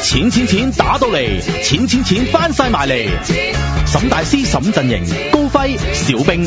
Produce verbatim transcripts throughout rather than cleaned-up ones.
錢錢錢打到嚟，錢錢錢翻晒埋嚟。沈大師沈陣營，高輝小兵。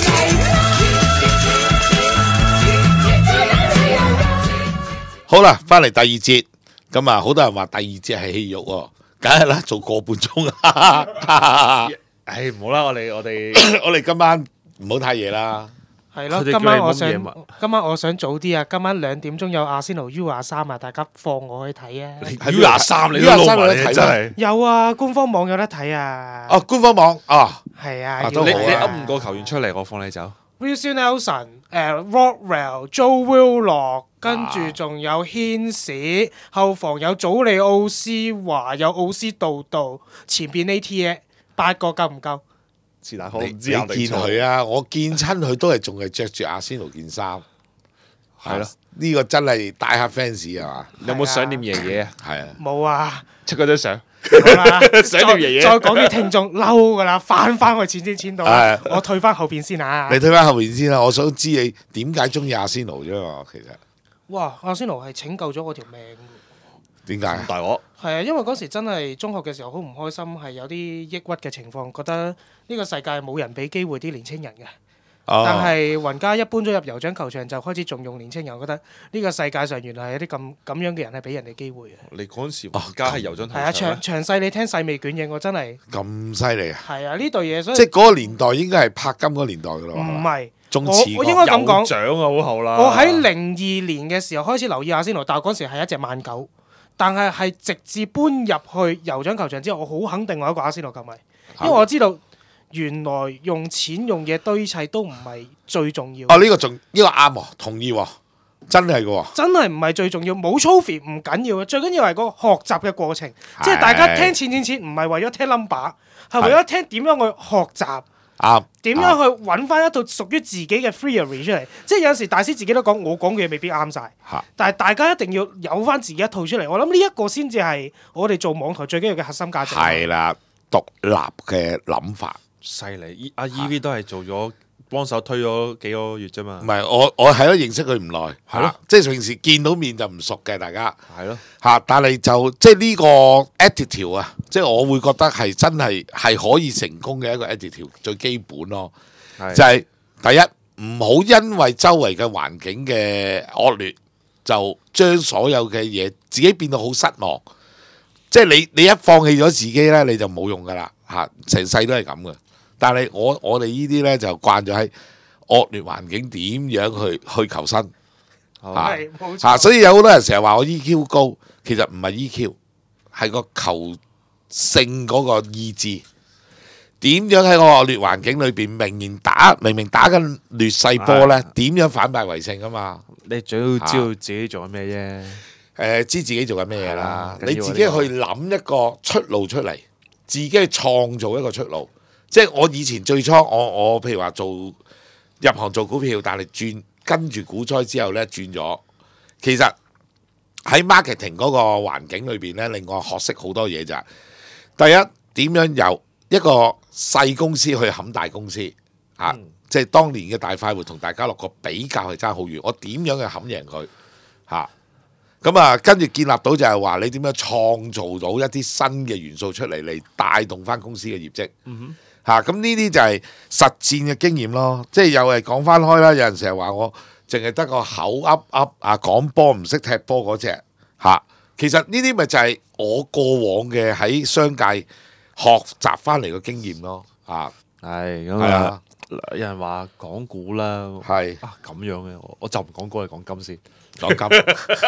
好啦，翻嚟第二節，咁啊，好多人話第二節係戲肉喎，梗係啦，做個半鐘啊！ 唉，唔好啦，我哋我哋我哋今晚唔好太夜啦。 係咯， 佢哋今晚我想叫你冇嘢今晚我想早啲啊！今晚兩點鐘有阿仙奴 U 廿三啊，大家放我去睇啊！ U 廿三你都 U 廿撈埋你三有得睇真係。 有啊，官方網有得睇啊！ 哦，官方網啊， 係啊， 啊都你要好啊你噏五個球員出嚟，我放你走。 Wilson Nelson、誒 Rockwell、Joe Willock，跟住仲有軒士，後防有祖利奧斯華，有奧斯道道，前邊 A T A 八個夠唔夠？ 是但，我你你唔知有定見佢啊，我見親佢都係仲係着住阿仙奴件衫， 係咯。 呢個真係大黑 fans 係嘛？ 有冇想念爺爺啊？ 係啊， 冇啊！ 出嗰張相。 好啦， 想念爺爺再再講啲聽眾嬲噶啦，翻翻去錢錢錢度啦係， 我退翻後邊先啊！ 你睇翻後面先啦，我想知你點解中意阿仙奴啫嘛？其實哇，阿仙奴係拯救咗我條命㗎。 點解？ 大鑊。 係啊，因為嗰時真係中學嘅時候好唔開心，係有啲抑鬱嘅情況，覺得呢個世界冇人俾機會啲年青人嘅。 哦但係雲加一搬咗入酋長球場就開始重用年青人，覺得呢個世界上原來係有啲咁咁樣嘅人係俾人哋機會嘅。 你嗰陣時而家係油樽係啊，詳詳細你聽細味卷影，我真係咁犀利啊！ 係啊呢對嘢，所以即係嗰個年代應該係柏金嗰個年代噶啦， 唔係仲我遲過我應該咁講。 獎啊，好後啦。 我喺零二年嘅時候開始留意阿仙奴，但係嗰時係一隻慢狗，但係係直至搬入去酋長球場之後，我好肯定我係一個阿仙奴球迷，因為我知道原來用錢用嘢堆砌都唔係最重要。 哦，呢個仲呢個啱喎，同意喎，真係嘅喎。 真係唔係最重要，冇 trophy 唔緊要嘅，最緊要係個學習嘅過程，即係大家聽錢錢錢唔係為咗聽 number，係為咗聽點樣去學習。 啱， 點樣去揾翻一套屬於自己嘅 theory 出嚟？即係有陣時大師自己都講，我講嘅嘢未必啱晒，但係大家一定要有翻自己一套出嚟。我諗呢一個先至係我哋做網台最緊要嘅核心價值。 係啦，獨立嘅諗法。 犀利，阿 E V 都係做咗幫手推咗幾個月啫嘛唔。係我我係咯，認識佢唔耐， 係咯嚇即係平時見到面就唔熟嘅，大家係咯， 嚇。但係就即係呢個 attitude 啊，即係我會覺得係真係係可以成功嘅一個 attitude，最基本咯。 係就係第一，唔好因為周圍嘅環境嘅惡劣，就將所有嘅嘢自己變到好失望。即係你你一放棄咗自己呢，你就冇用噶啦嚇，成世都係咁嘅。但係我我哋呢啲呢，就慣咗喺惡劣環境點樣去去求生好嚇係冇嚇， 錯。 所以有好多人成日話我 E Q 高，其實唔係 E Q，係個求勝嗰個意志。點樣喺個惡劣環境裏邊，明明打明明打緊劣勢波呢，點樣反敗為勝啊嘛？ 你最要知道自己做緊咩啫。 誒、知自己做緊咩嘢啦， 係啦你自己去諗一個出路出嚟，自己去創造一個出路。即係我以前最初，我我譬如話做入行做股票，但係轉跟住股災之後呢，轉咗。其實喺 marketing 嗰個環境裏邊呢，令我學識好多嘢咋。第一，點樣由一個細公司去冚大公司嚇， 嗯即係當年嘅大快活同大家樂個比較係爭好遠。我點樣去冚贏佢嚇？咁啊，跟住建立到就係話你點樣創造到一啲新嘅元素出嚟，嚟帶動翻公司嘅業績。 嗯嚇，咁呢啲就係實戰嘅經驗咯。即係又係講翻開啦，有人成日話我淨係得個口噏噏啊，講波唔識踢波嗰隻嚇。其實呢啲咪就係我過往嘅喺商界學習翻嚟嘅經驗咯。啊， 哼，係咁係啊啊。有人話講股啦， 係啊咁樣嘅，我我就唔講股，係講金先。 講金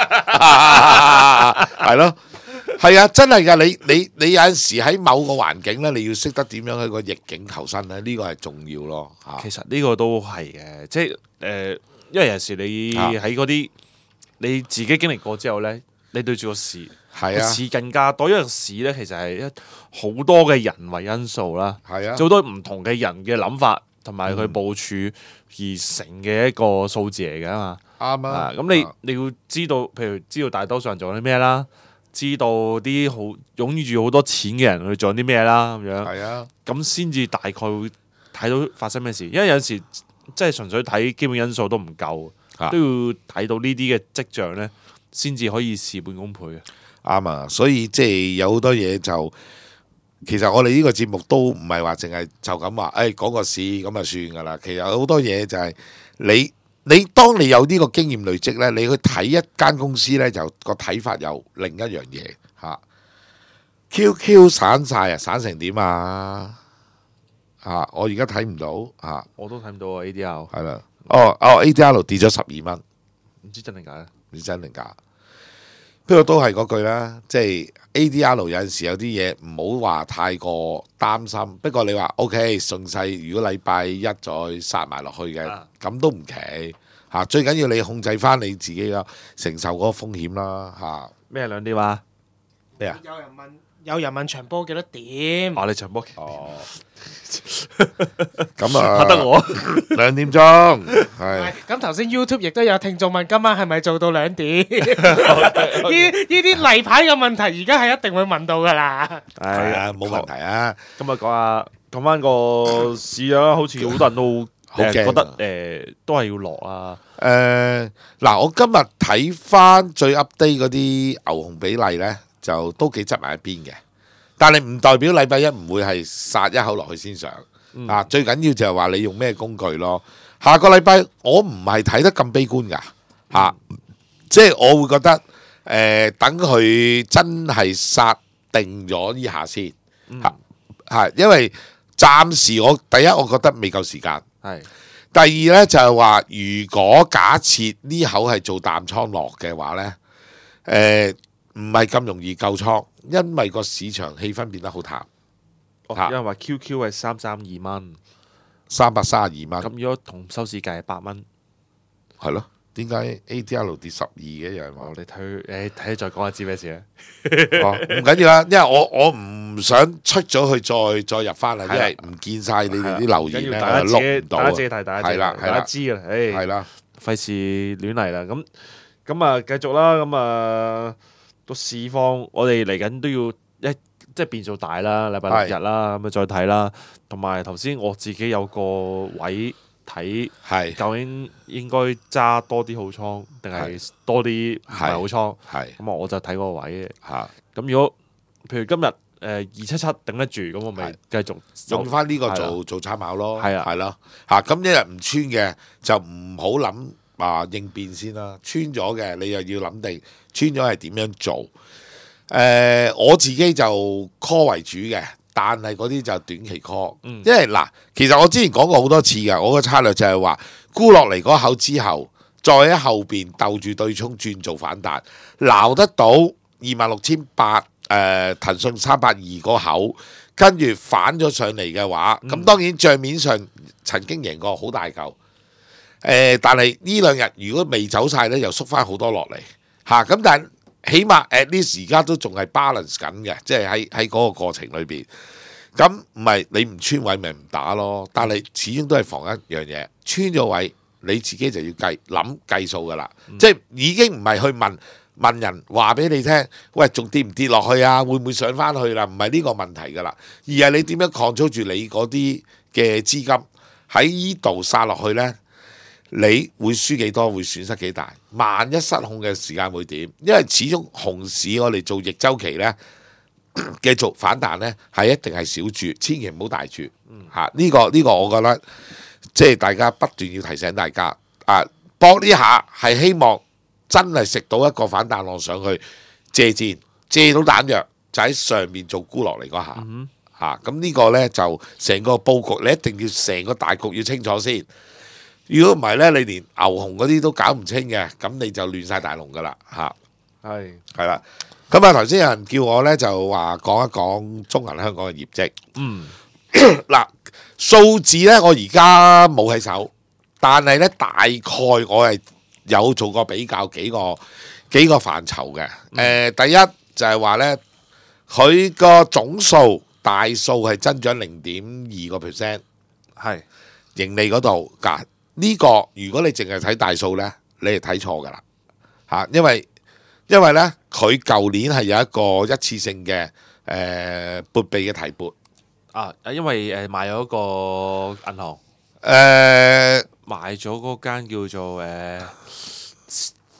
係咯，係啊，真係㗎。你你你有陣時喺某個環境咧，你要識得點樣喺個逆境求生咧，呢個係重要咯。嚇， 其實呢個都係嘅，即係誒、呃，因為有陣時你啊喺嗰啲你自己經歷過之後咧，你對住個市， 係啊， 個市更加多，因為個市咧其實係一好多嘅人為因素啦， 係啊， 好多唔同嘅人嘅諗法同埋佢部署而成嘅一個數字嚟㗎嘛。 啱啊啊，。咁你你要知道，譬如知道大多數人做緊啲咩啦，知道啲好擁住好多錢嘅人去做緊啲咩啦，咁樣。 係啊， 咁先至大概會睇到發生咩事，因為有陣時即係純粹睇基本因素都唔夠， 啊都要睇到呢啲嘅跡象咧，先至可以事半功倍嘅。 啱啊，所以即係有好多嘢就。其實我哋呢個節目都唔係話淨係就咁話，誒講個市咁就算㗎啦。其實有好多嘢就係你你當你有呢個經驗累積呢，你去睇一間公司呢，就個睇法有另一樣嘢嚇。Q Q 散晒啊，散成點啊？嚇！我而家睇唔到嚇， 我都睇唔到啊 A D R， 係啦。哦哦 ，A D R 跌咗十二蚊， 唔知真定假咧？ 唔知真定假。不過都係嗰句啦，即係 A D R 有陣時有啲嘢唔好話太過擔心。不過你話 OK 順勢，如果禮拜一再殺埋落去嘅，咁、啊、都唔奇嚇。最緊要你控制翻你自己嘅承受嗰個風險啦嚇。 咩兩點啊？ 咩啊？ 有人問有人問場波幾多點？ 哦，你場波哦，咁啊， 嚇得我兩點鐘係。 咁頭先 YouTube 亦都有聽眾問今晚係咪做到兩點？呢呢啲例牌嘅問題，而家係一定會問到噶啦。 係啊，冇問題啊。 咁啊，講下講翻個市啊，好似好多人都好驚誒覺得誒都係要落啊。 誒嗱，我今日睇翻最 update 嗰啲牛熊比例呢，就都幾執埋一邊嘅。但係唔代表禮拜一唔會係殺一口落去先上啊！最緊要就係話你用咩工具咯。下個禮拜我唔係睇得咁悲觀㗎嚇，即係我會覺得誒，等佢真係殺定咗呢下先嚇係，因為暫時我第一我覺得未夠時間， 係第二呢就係話，如果假設呢口係做淡倉落嘅話呢，誒唔係咁容易救倉。因為個市場氣氛變得好淡， 哦，因為話 Q Q 係三三二蚊， 三百三十二蚊。 咁如果同收市價係八蚊， 係咯？點解 A D R 跌十二嘅有人話？ 哦，你睇誒睇再講下知咩事咧？ 哦，唔緊要啦，因為我我唔想出咗去再再入翻啦，因為唔見晒你哋啲留言咧， 大家自己碌唔到啊。 大家自己睇，大家自己係啦係啦大家知㗎啦，誒係啦， 費事亂嚟啦。咁咁啊，繼續啦。咁啊，個市況我哋嚟緊都要一即係變數大啦，禮拜六日啦，咁啊再睇啦。同埋頭先我自己有個位睇， 係究竟應該揸多啲好倉，定係多啲唔係好倉？ 係咁啊，我就睇嗰個位嘅。 嚇， 咁如果譬如今日誒二七七頂得住，咁我咪繼續用翻呢個係做做參考咯。 係啊係咯嚇，咁一日唔穿嘅就唔好諗話應變先啦。穿咗嘅你又要諗定穿咗係點樣做。誒、呃、我自己就 call 為主嘅，但係嗰啲就短期 call，、嗯、因為嗱，其實我之前講過好多次嘅，我個策略就係話沽落嚟嗰口之後，再喺後邊鬥住對沖轉做反彈，撈得到二萬六千八誒騰訊三百二嗰口，跟住反咗上嚟嘅話，咁、嗯、當然帳面上曾經贏過好大嚿，誒、呃，但係呢兩日如果未走晒呢，又縮翻好多落嚟嚇，咁、啊、但係。起碼 at least 而家都仲係 balance 緊嘅，即係喺喺嗰個過程裏邊。咁唔係你唔穿位咪唔打咯，但係始終都係防一樣嘢，穿咗位你自己就要計諗計數㗎啦。嗯、即係已經唔係去問問人話俾你聽，喂仲跌唔跌落去啊？會唔會上翻去啦？唔係呢個問題㗎啦，而係你點樣 control 住你嗰啲嘅資金喺依度殺落去呢？你會輸幾多？會損失幾大？萬一失控嘅時間會點？因為始終熊市我哋做逆周期呢，繼續反彈呢，係一定係小注，千祈唔好大注。嚇、嗯，呢、啊呢個呢、呢個我覺得即係大家不斷要提醒大家啊，搏呢下係希望真係食到一個反彈浪上去借箭，借到彈藥就喺上面做沽落嚟嗰下嚇。咁呢、嗯啊、個呢，就成個佈局，你一定要成個大局要清楚先。如果唔係咧，你連牛熊嗰啲都搞唔清嘅，咁你就亂晒大龍噶啦嚇。係係啦，咁啊頭先有人叫我咧就話講一講中銀香港嘅業績。嗯，嗱數字咧我而家冇喺手，但係咧大概我係有做過比較幾個幾個範疇嘅。誒、呃，第一就係話咧，佢個總數大數係增長零點二個 percent， 係盈利嗰度㗎。呢個如果你淨係睇大數呢，你係睇錯㗎啦嚇，因為因為呢，佢舊年係有一個一次性嘅誒撥備嘅提撥啊，因為誒賣咗個銀行， 誒賣咗嗰間叫做誒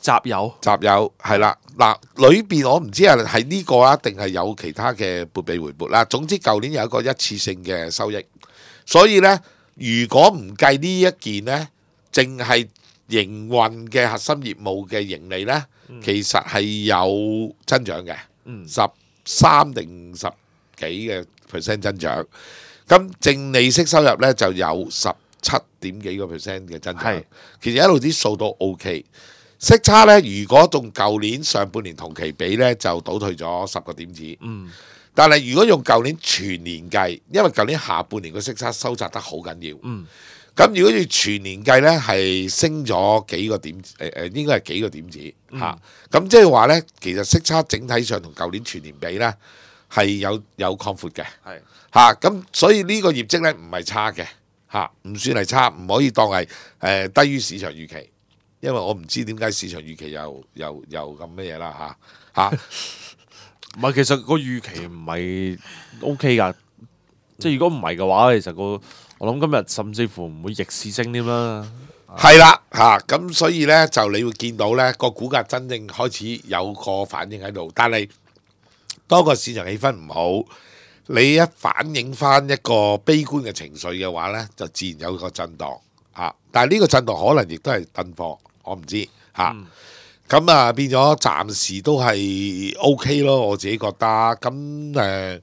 集友集友係啦，嗱裏邊我唔知係係呢個啊，定係有其他嘅撥備回撥啦。總之舊年有一個一次性嘅收益，所以呢，如果唔計呢一件呢，淨係營運嘅核心業務嘅盈利呢， 嗯其實係有增長嘅， 嗯十三定十幾嘅 percent 增長。咁淨利息收入呢，就有十七點幾個 percent 嘅增長係， 其實一路啲數都 OK。息差呢，如果同舊年上半年同期比呢，就倒退咗十個點子。 嗯但係如果用舊年全年計，因為舊年下半年個息差收窄得好緊要。 嗯咁如果要全年計呢，係升咗幾個點，誒誒應該係幾個點子嚇。咁即係話呢，其實息差整體上同舊年全年比呢，係有有擴闊嘅係嚇。咁所以呢個業績呢，唔係差嘅嚇，唔算係差，唔可以當係誒低於市場預期。因為我唔知點解市場預期又又又咁乜嘢啦嚇嚇。 唔係，其實個預期唔係 O K 㗎，即係如果唔係嘅話，其實個我諗今日甚至乎唔會逆市升添啦。 係啦嚇，咁所以呢，就你會見到呢個股價真正開始有個反應喺度，但係當個市場氣氛唔好，你一反映翻一個悲觀嘅情緒嘅話呢，就自然有個震盪嚇。但係呢個震盪可能亦都係燉貨，我唔知嚇。 嗯咁啊變咗暫時都係 O K 咯，我自己覺得。咁誒、呃、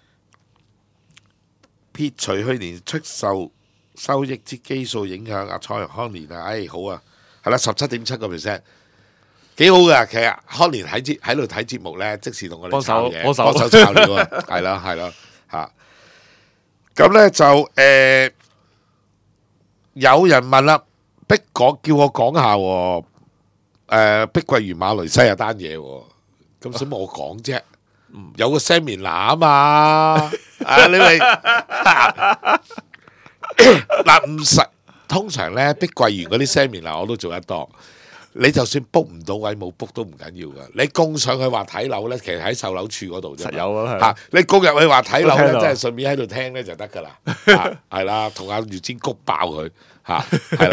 撇除去年出售收益之基數影響，阿蔡康年啊，唉、好啊，係啦，十七點七個 percent，幾好噶。其實康年喺節喺度睇節目呢，即時同我哋炒嘢， 幫手幫手炒料啊，係啦係啦嚇。咁呢就誒、呃、有人問啦，逼講叫我講下喎。誒碧桂園馬來西亞單嘢喎，咁使乜我講啫？有個 seminar 啊嘛，啊你咪嗱唔實，通常咧碧桂園嗰啲 seminar我都做得多。你就算 book 唔到位冇 book 都唔緊要噶，你供上去話睇樓咧，其實喺售樓處嗰度啫。 實有啊， 嚇！你供入去話睇樓咧， 都聽到即係順便喺度聽咧就得㗎啦。係啦，同阿月尖谷爆佢嚇，係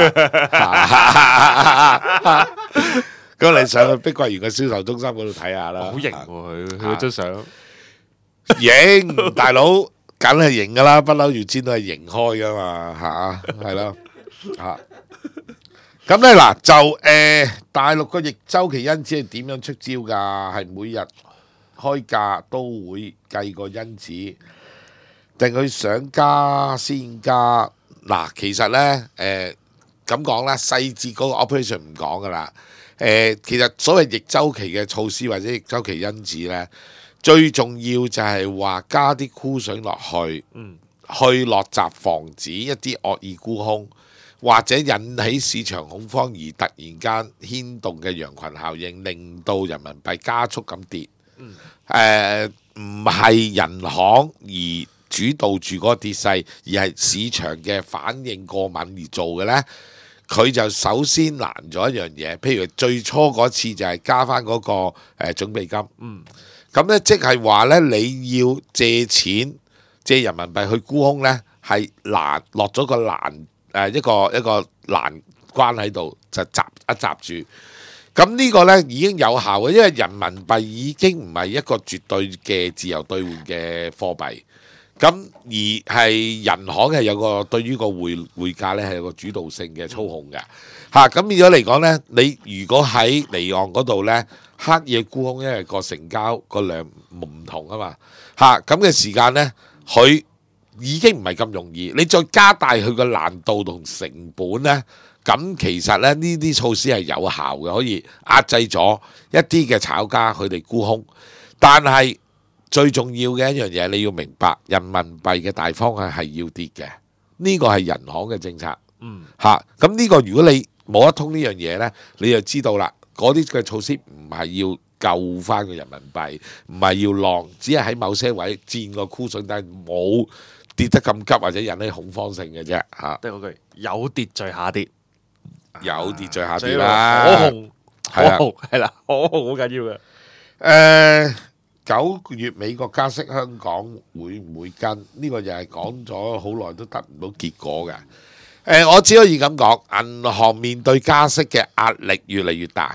啦。咁你上去碧桂園嘅銷售中心嗰度睇下啦。 好型喎佢，佢嗰張相型大佬，梗係型㗎啦，不嬲月尖都係型開㗎嘛嚇，係咯嚇。咁咧嗱就誒、呃、大陸個逆周期因子係點樣出招㗎？係每日開價都會計個因子，定佢想加先加？嗱，其實咧誒咁講啦，細節嗰個 operation 唔講㗎啦。誒、呃，其實所謂逆周期嘅措施或者逆周期因子咧，最重要就係話加啲箍水落去， 嗯， 去落閘防止一啲惡意沽空。或者引起市場恐慌而突然間牽動嘅羊群效應，令到人民幣加速咁跌。誒唔係人行而主導住嗰個跌勢，而係市場嘅反應過敏而做嘅呢。佢就首先難咗一樣嘢，譬如最初嗰次就係加翻嗰個誒準備金。 嗯， 咁呢即係話呢，你要借錢借人民幣去沽空呢，係難落咗個難。誒一個一個難關喺度就閘一閘住，咁呢個呢已經有效嘅，因為人民幣已經唔係一個絕對嘅自由兌換嘅貨幣，咁而係人行係有個對於個匯匯價呢係有個主導性嘅操控嘅嚇，咁變咗嚟講呢，你如果喺離岸嗰度呢，刻意沽空，因為個成交個量唔同啊嘛嚇，咁嘅時間呢，佢已經唔係咁容易，你再加大佢個難度同成本呢，咁其實咧呢啲措施係有效嘅，可以壓制咗一啲嘅炒家佢哋沽空。但係最重要嘅一樣嘢，你要明白人民幣嘅大方向係要跌嘅，呢個係人行嘅政策。 嗯， 嚇，咁呢個如果你冇得通呢樣嘢呢，你就知道啦，嗰啲嘅措施唔係要救翻個人民幣，唔係要浪，只係喺某些位佔個箍水，但係冇跌得咁急或者引起恐慌性嘅啫嚇， 得嗰句有秩序下跌， 有秩序下跌可啦， 控可係啊控係啦，可控好緊要嘅。 誒九月美國加息，香港會唔會跟？呢個又係講咗好耐都得唔到結果嘅。誒，我只可以咁講，銀行面對加息嘅壓力越嚟越大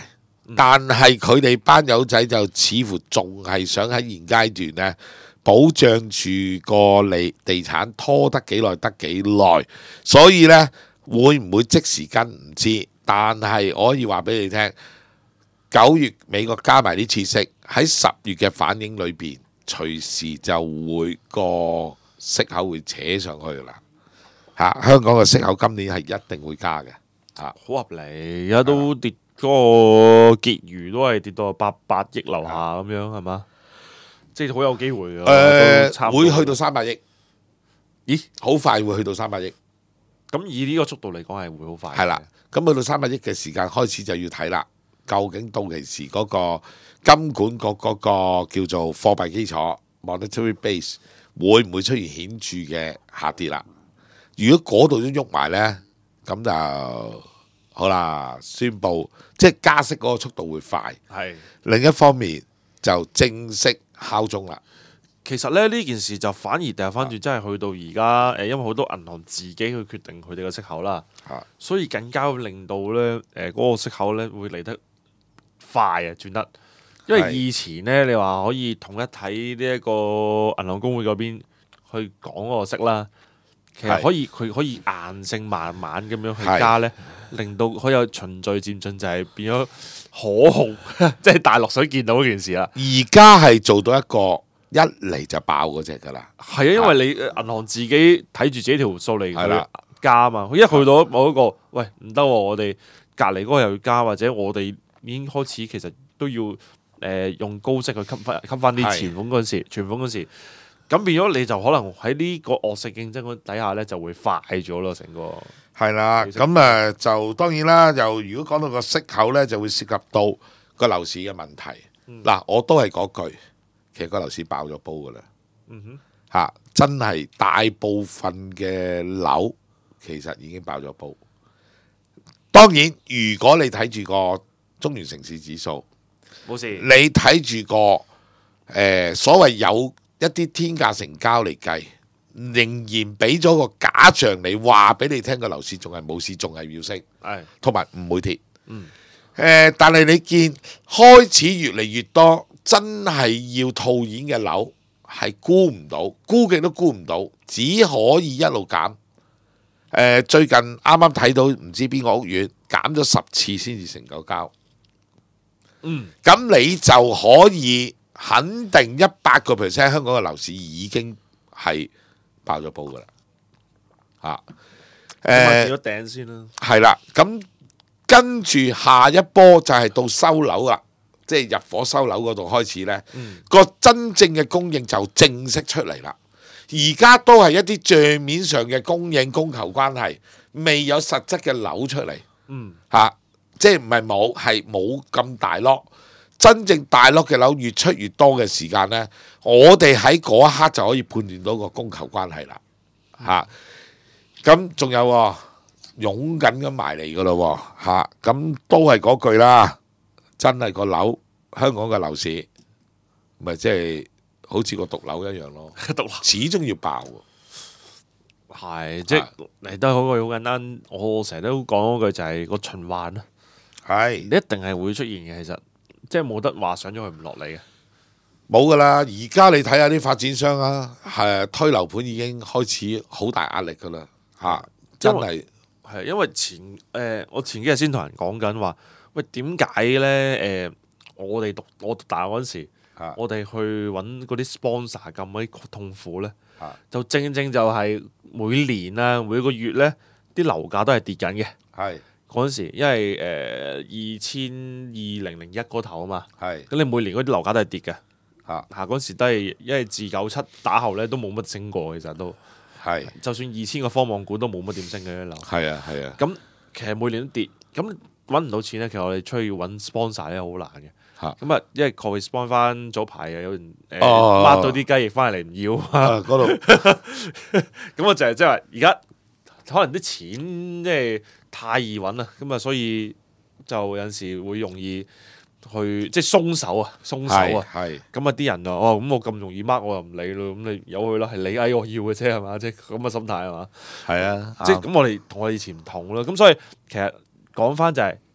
但係佢哋班友仔就似乎仲係想喺現階段呢保障住個地地產拖得幾耐得幾耐，所以呢，會唔會即時跟唔知，但係我可以話俾你聽，九月美國加埋啲次息喺十月嘅反應裏邊，隨時就會個息口會扯上去啦。嚇、啊，香港嘅息口今年係一定會加嘅。嚇、啊， 好合理，而家都跌嗰個結餘都係跌到八百億樓下咁樣係嘛？即係好有機會嘅。誒、 呃，會去到三百億。 咦？ 好快會去到三百億。 咁以呢個速度嚟講係會好快。 係啦，咁去到三百億嘅時間開始就要睇啦。究竟到期時嗰個金管局嗰個叫做貨幣基礎 monetary base 會唔會出現顯著嘅下跌啦？如果嗰度都喐埋呢，咁就好啦。宣布即係加息嗰個速度會快。 係。 另一方面就正式敲鐘啦。 其實咧呢件事就反而掉翻轉，真係去到而家誒，因為好多銀行自己去決定佢哋嘅息口啦， 啊、 所以更加會令到咧誒嗰個息口咧會嚟得快啊轉得，因為以前咧你話可以統一睇呢一個銀行公會嗰邊去講嗰個息啦，其實可以佢可以硬性慢慢咁樣去加咧，令到佢有循序漸進，就係變咗可控，即係大陸想見到嗰件事啦。 而家係做到一個。一嚟就爆嗰隻㗎啦， 係啊，因為你銀行自己睇住自己條數嚟去加啊嘛，佢一去到某一個，喂唔得喎，我哋隔離嗰個又要加，或者我哋已經開始其實都要誒、呃、用高息去吸翻吸翻啲存款嗰陣時，存款嗰陣時，咁變咗你就可能喺呢個惡性競爭底下咧就會快咗咯，成個係啦，咁誒就當然啦，又如果講到個息口咧，就會涉及到個樓市嘅問題。嗱、嗯，我都係嗰句。其實個樓市爆咗煲噶啦，嚇、嗯哼啊、真係大部分嘅樓其實已經爆咗煲。當然，如果你睇住個中原城市指數， 冇事。 你睇住個誒、呃、所謂有一啲天價成交嚟計，仍然俾咗個假象你話俾你聽個樓市仲係冇事，仲係要升，同埋唔會跌。 嗯呃、但係你見開始越嚟越多。真係要套現嘅樓係估唔到，估極都估唔到，只可以一路減。呃、最近啱啱睇到唔知邊個屋苑減咗十次先至成交交。 嗯， 咁你就可以肯定一百個 percent 香港嘅樓市已經係爆咗煲噶啦。嚇、呃， 誒，咗頂先啦。 係啦，咁跟住下一波就係到收樓啦。即係入伙收樓嗰度開始呢，個、嗯、真正嘅供應就正式出嚟啦。而家都係一啲帳面上嘅供應供求關係，未有實質嘅樓出嚟。 嗯， 嚇、啊，即係唔係冇，係冇咁大粒。真正大粒嘅樓越出越多嘅時間呢，我哋喺嗰一刻就可以判斷到個供求關係啦。嚇、啊，咁仲有湧緊咁埋嚟噶咯。嚇，咁都係嗰句啦。真係個樓，香港嘅樓市咪即係好似個毒瘤一樣咯， 毒瘤始終要爆喎。 係，即係嚟得嗰句好簡單，我成日都講嗰句就係個循環啦。 係， 你一定係會出現嘅，其實即係冇得話上咗去唔落嚟嘅。 冇噶啦，而家你睇下啲發展商啊，係推樓盤已經開始好大壓力噶啦。嚇，真係係因為前誒、呃，我前幾日先同人講緊話。喂，點解咧？誒、呃，我哋讀我讀大學嗰陣時，啊、我哋去揾嗰啲 sponsor 咁鬼痛苦咧，啊、就正正就係每年啊，每個月咧，啲樓價都係跌緊嘅。係嗰陣時，因為誒二千二零零一嗰頭啊嘛，係咁你每年嗰啲樓價都係跌嘅。嚇嚇嗰陣時都係因為自九七打後咧都冇乜升過，其實都係。就算二千個科網股都冇乜點升嘅啲樓。係啊係啊。咁其實每年都跌，咁。揾唔到錢咧，其實我哋出去揾 sponsor 咧好難嘅。嚇咁啊，因為 correspond 翻早排啊，有人誒抹到啲雞翼翻嚟唔要啊嗰度。咁我就係即係話，而家可能啲錢即係太易揾啦，咁啊，所以就有陣時會容易去即係鬆手啊，鬆手啊。係咁啊，啲人啊，哦咁我咁容易 mark 我又唔理咯，咁你由佢啦，係你嗌我要嘅啫係嘛，即係咁嘅心態係嘛。係啊，即係咁我哋同我以前唔同啦，咁所以其實。講翻就係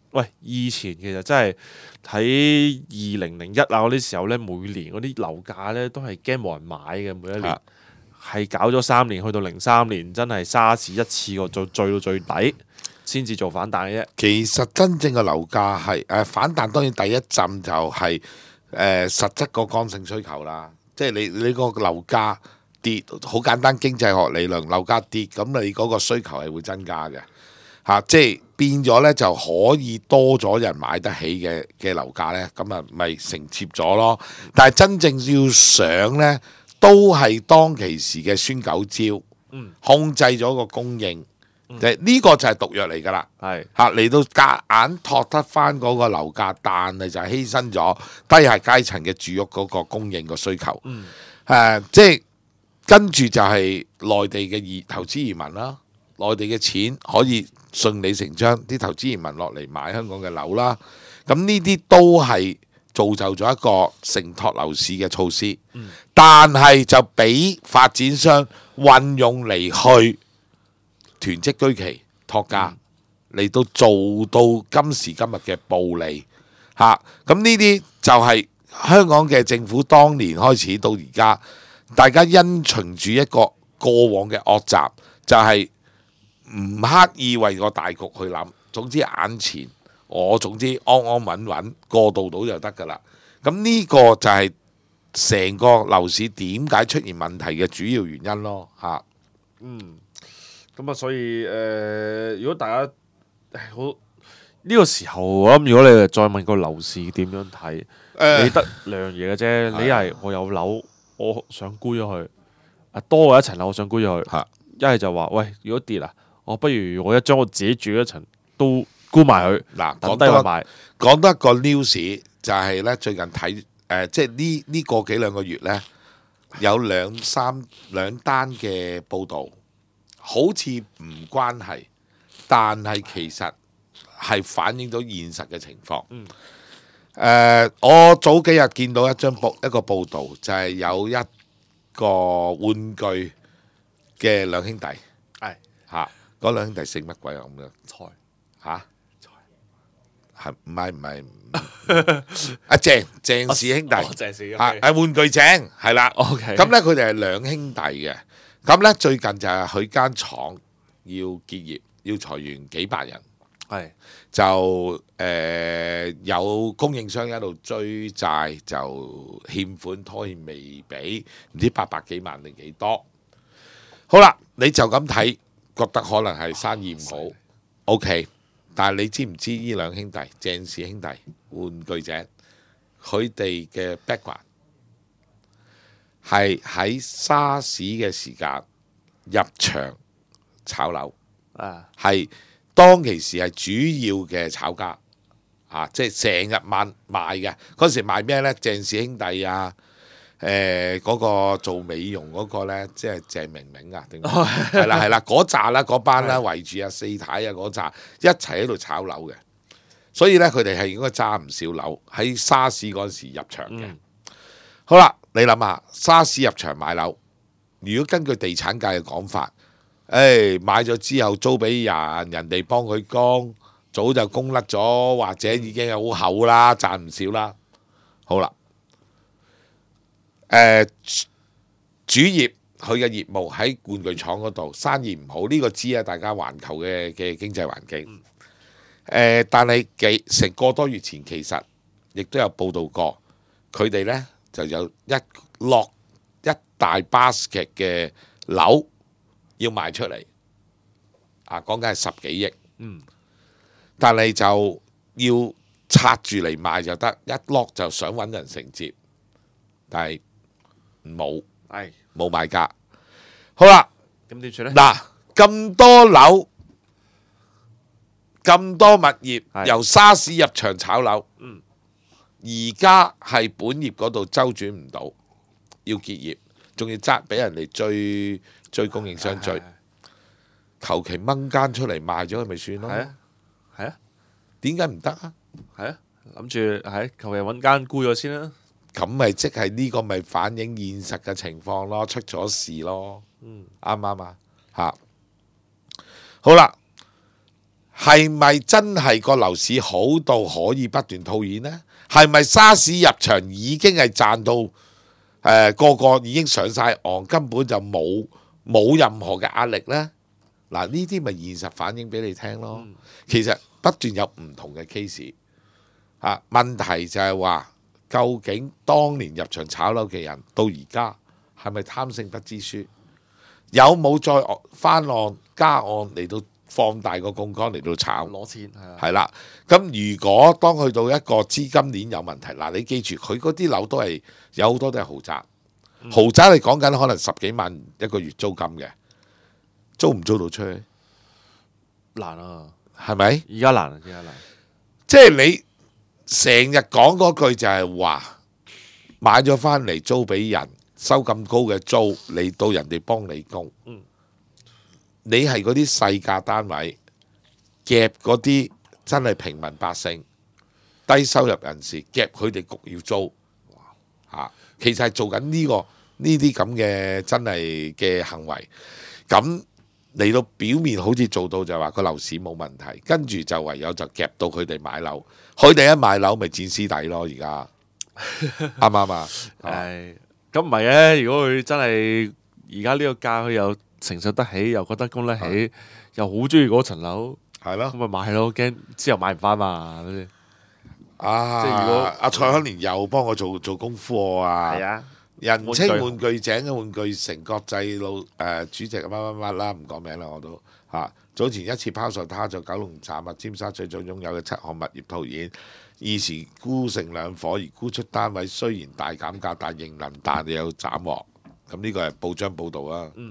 喂，以前其實真係喺二零零一啊嗰啲時候咧，每年嗰啲樓價咧都係驚冇人買嘅，每一年啊係搞咗三年，去到零三年真係沙士一次過做最到最底，先至做反彈嘅啫。 其實真正嘅樓價係誒反彈，當然第一陣就係、是、誒、呃、實質個剛性需求啦。即係你你個樓價跌，好簡單經濟學理論，樓價跌咁你嗰個需求係會增加嘅嚇、啊，即係變咗呢，就可以多咗人買得起嘅嘅樓價呢，咁啊咪承接咗咯。但係真正要上呢，都係當其時嘅孫九招， 嗯控制咗個供應。呢、嗯、個就係毒藥嚟㗎啦， 係嚇嚟到夾硬托得翻嗰個樓價，但係就係犧牲咗低下階層嘅住屋嗰個供應個需求。誒、 嗯啊，即係跟住就係內地嘅移投資移民啦，內地嘅錢可以順理成章，啲投資移民落嚟買香港嘅樓啦。咁呢啲都係造就咗一個承托樓市嘅措施， 嗯、 但係就俾發展商運用嚟去囤積居奇托價嚟到做到今時今日嘅暴利嚇，咁呢啲就係香港嘅政府當年開始到而家，大家因循住一個過往嘅惡習，就係、是、唔刻意為個大局去諗，總之眼前我總之安安穩穩過渡到就得㗎啦。咁呢個就係成個樓市點解出現問題嘅主要原因咯嚇。 嗯。咁啊，所以誒、呃，如果大家好呢、這個時候，我諗如果你再問個樓市點樣睇， 呃、 你得兩樣嘢嘅啫。你係我有樓，我想沽咗佢，啊多過一層樓，我想沽咗佢。一係就話喂，如果跌啊，我不如我一將我自己住嗰層都沽埋佢。 嗱， 等低佢賣。 講得個 news 就係咧，最近睇誒、呃，即係呢呢個幾兩個月咧，有兩三兩單嘅報導。好似唔關係，但係其實係反映到現實嘅情況。嗯呃、我早幾日見到一張報一個報導，就係、是、有一個玩具嘅兩兄弟，係嚇嗰兩兄弟姓乜鬼啊咁樣？蔡嚇蔡係唔係唔係阿鄭鄭氏兄弟， 鄭氏嚇係玩具鄭係啦。 OK， 咁咧佢哋係兩兄弟嘅。咁咧最近就係佢間廠要結業，要裁員幾百人， 係就誒、呃、有供應商喺度追債，就欠款拖欠未俾，唔知八百幾萬定幾多。好啦，你就咁睇，覺得可能係生意唔好 ，OK。但係你知唔知呢兩兄弟鄭氏兄弟玩具井，佢哋嘅 background？係喺沙士嘅時間入場炒樓，啊，係當其時係主要嘅炒家，啊，即係成日賣賣嘅。嗰時賣咩呢？鄭氏兄弟啊，誒、呃、嗰、嗰個做美容嗰個呢，即係鄭明明啊，定係啦係啦，嗰扎啦嗰班啦圍住阿四太啊嗰扎一齊喺度炒樓嘅，所以呢，佢哋係應該揸唔少樓喺沙士嗰時入場嘅。嗯、好啦。你諗下，沙士入場買樓，如果根據地產界嘅講法，誒、哎、買咗之後租俾人，人哋幫佢供，早就供甩咗，或者已經係好厚啦，賺唔少啦。好啦，誒、呃、主業佢嘅業務喺玩具廠嗰度，生意唔好，呢、這個知啊，大家環球嘅嘅經濟環境。誒、呃，但係幾成個多月前，其實亦都有報道過，佢哋呢。就有一落一大 basket 嘅樓要賣出嚟，啊，講緊係十幾億，嗯，但係就要拆住嚟賣就得，一落就想揾人承接，但係冇，係冇買家。好啦， 咁點算呢？ 嗱，咁多樓，咁多物業，由沙士入場炒樓，嗯。而家係本業嗰度周轉唔到，要結業，仲要揸俾人哋追追供應商追，求其掹間出嚟賣咗佢咪算咯？係啊，係啊，點解唔得啊？係啊，諗住係求其揾間沽咗先啦。咁咪即係呢個咪反映現實嘅情況咯，出咗事咯。嗯，啱唔啱啊？嚇，好啦， 係咪真係個樓市好到可以不斷套現呢？係咪沙士入場已經係賺到誒、呃、個個已經上晒岸，根本就冇冇任何嘅壓力呢？嗱，呢啲咪現實反映俾你聽咯。 嗯、 其實不斷有唔同嘅 case 啊，問題就係話，究竟當年入場炒樓嘅人到而家係咪貪勝不知輸？有冇再翻案加案嚟到放大個槓桿嚟到炒？ 攞錢係啊， 係啦。咁如果當去到一個資金鏈有問題，嗱，你記住佢嗰啲樓都係有好多都係豪宅， 嗯、 豪宅你講緊可能十幾萬一個月租金嘅，租唔租到出去？ 難啊， 係咪？ 而家難，而家難。 即係你成日講嗰句就係話，買咗翻嚟租俾人，收咁高嘅租，嚟到人哋幫你供。 嗯、 你係嗰啲細價單位，夾嗰啲真係平民百姓、低收入人士，夾佢哋焗要租。嚇，其實係做緊呢個呢啲咁嘅真係嘅行為。咁嚟到表面好似做到就話個樓市冇問題，跟住就唯有就夾到佢哋買樓，佢哋一買樓咪墊屍底咯。而家啱唔啱啊？ 係咁唔係嘅，如果佢真係而家呢個價，佢又承受得起，又覺得供得起， 係又好中意嗰層樓， 係咯咁。咪買咯，驚之後買唔翻嘛，係咪先？ 啊！ 即係如果阿蔡康年又幫我做做功夫喎啊！ 係啊， 人稱玩具井嘅玩具城國際老誒、呃、主席乜乜乜啦，唔講名啦我都嚇、啊。早前一次拋售他在九龍站啊、尖沙咀總擁有嘅七項物業套現，現時沽成兩伙，而沽出單位雖然大減價，但仍能彈有斬獲。咁呢個係報章報導啊。 嗯。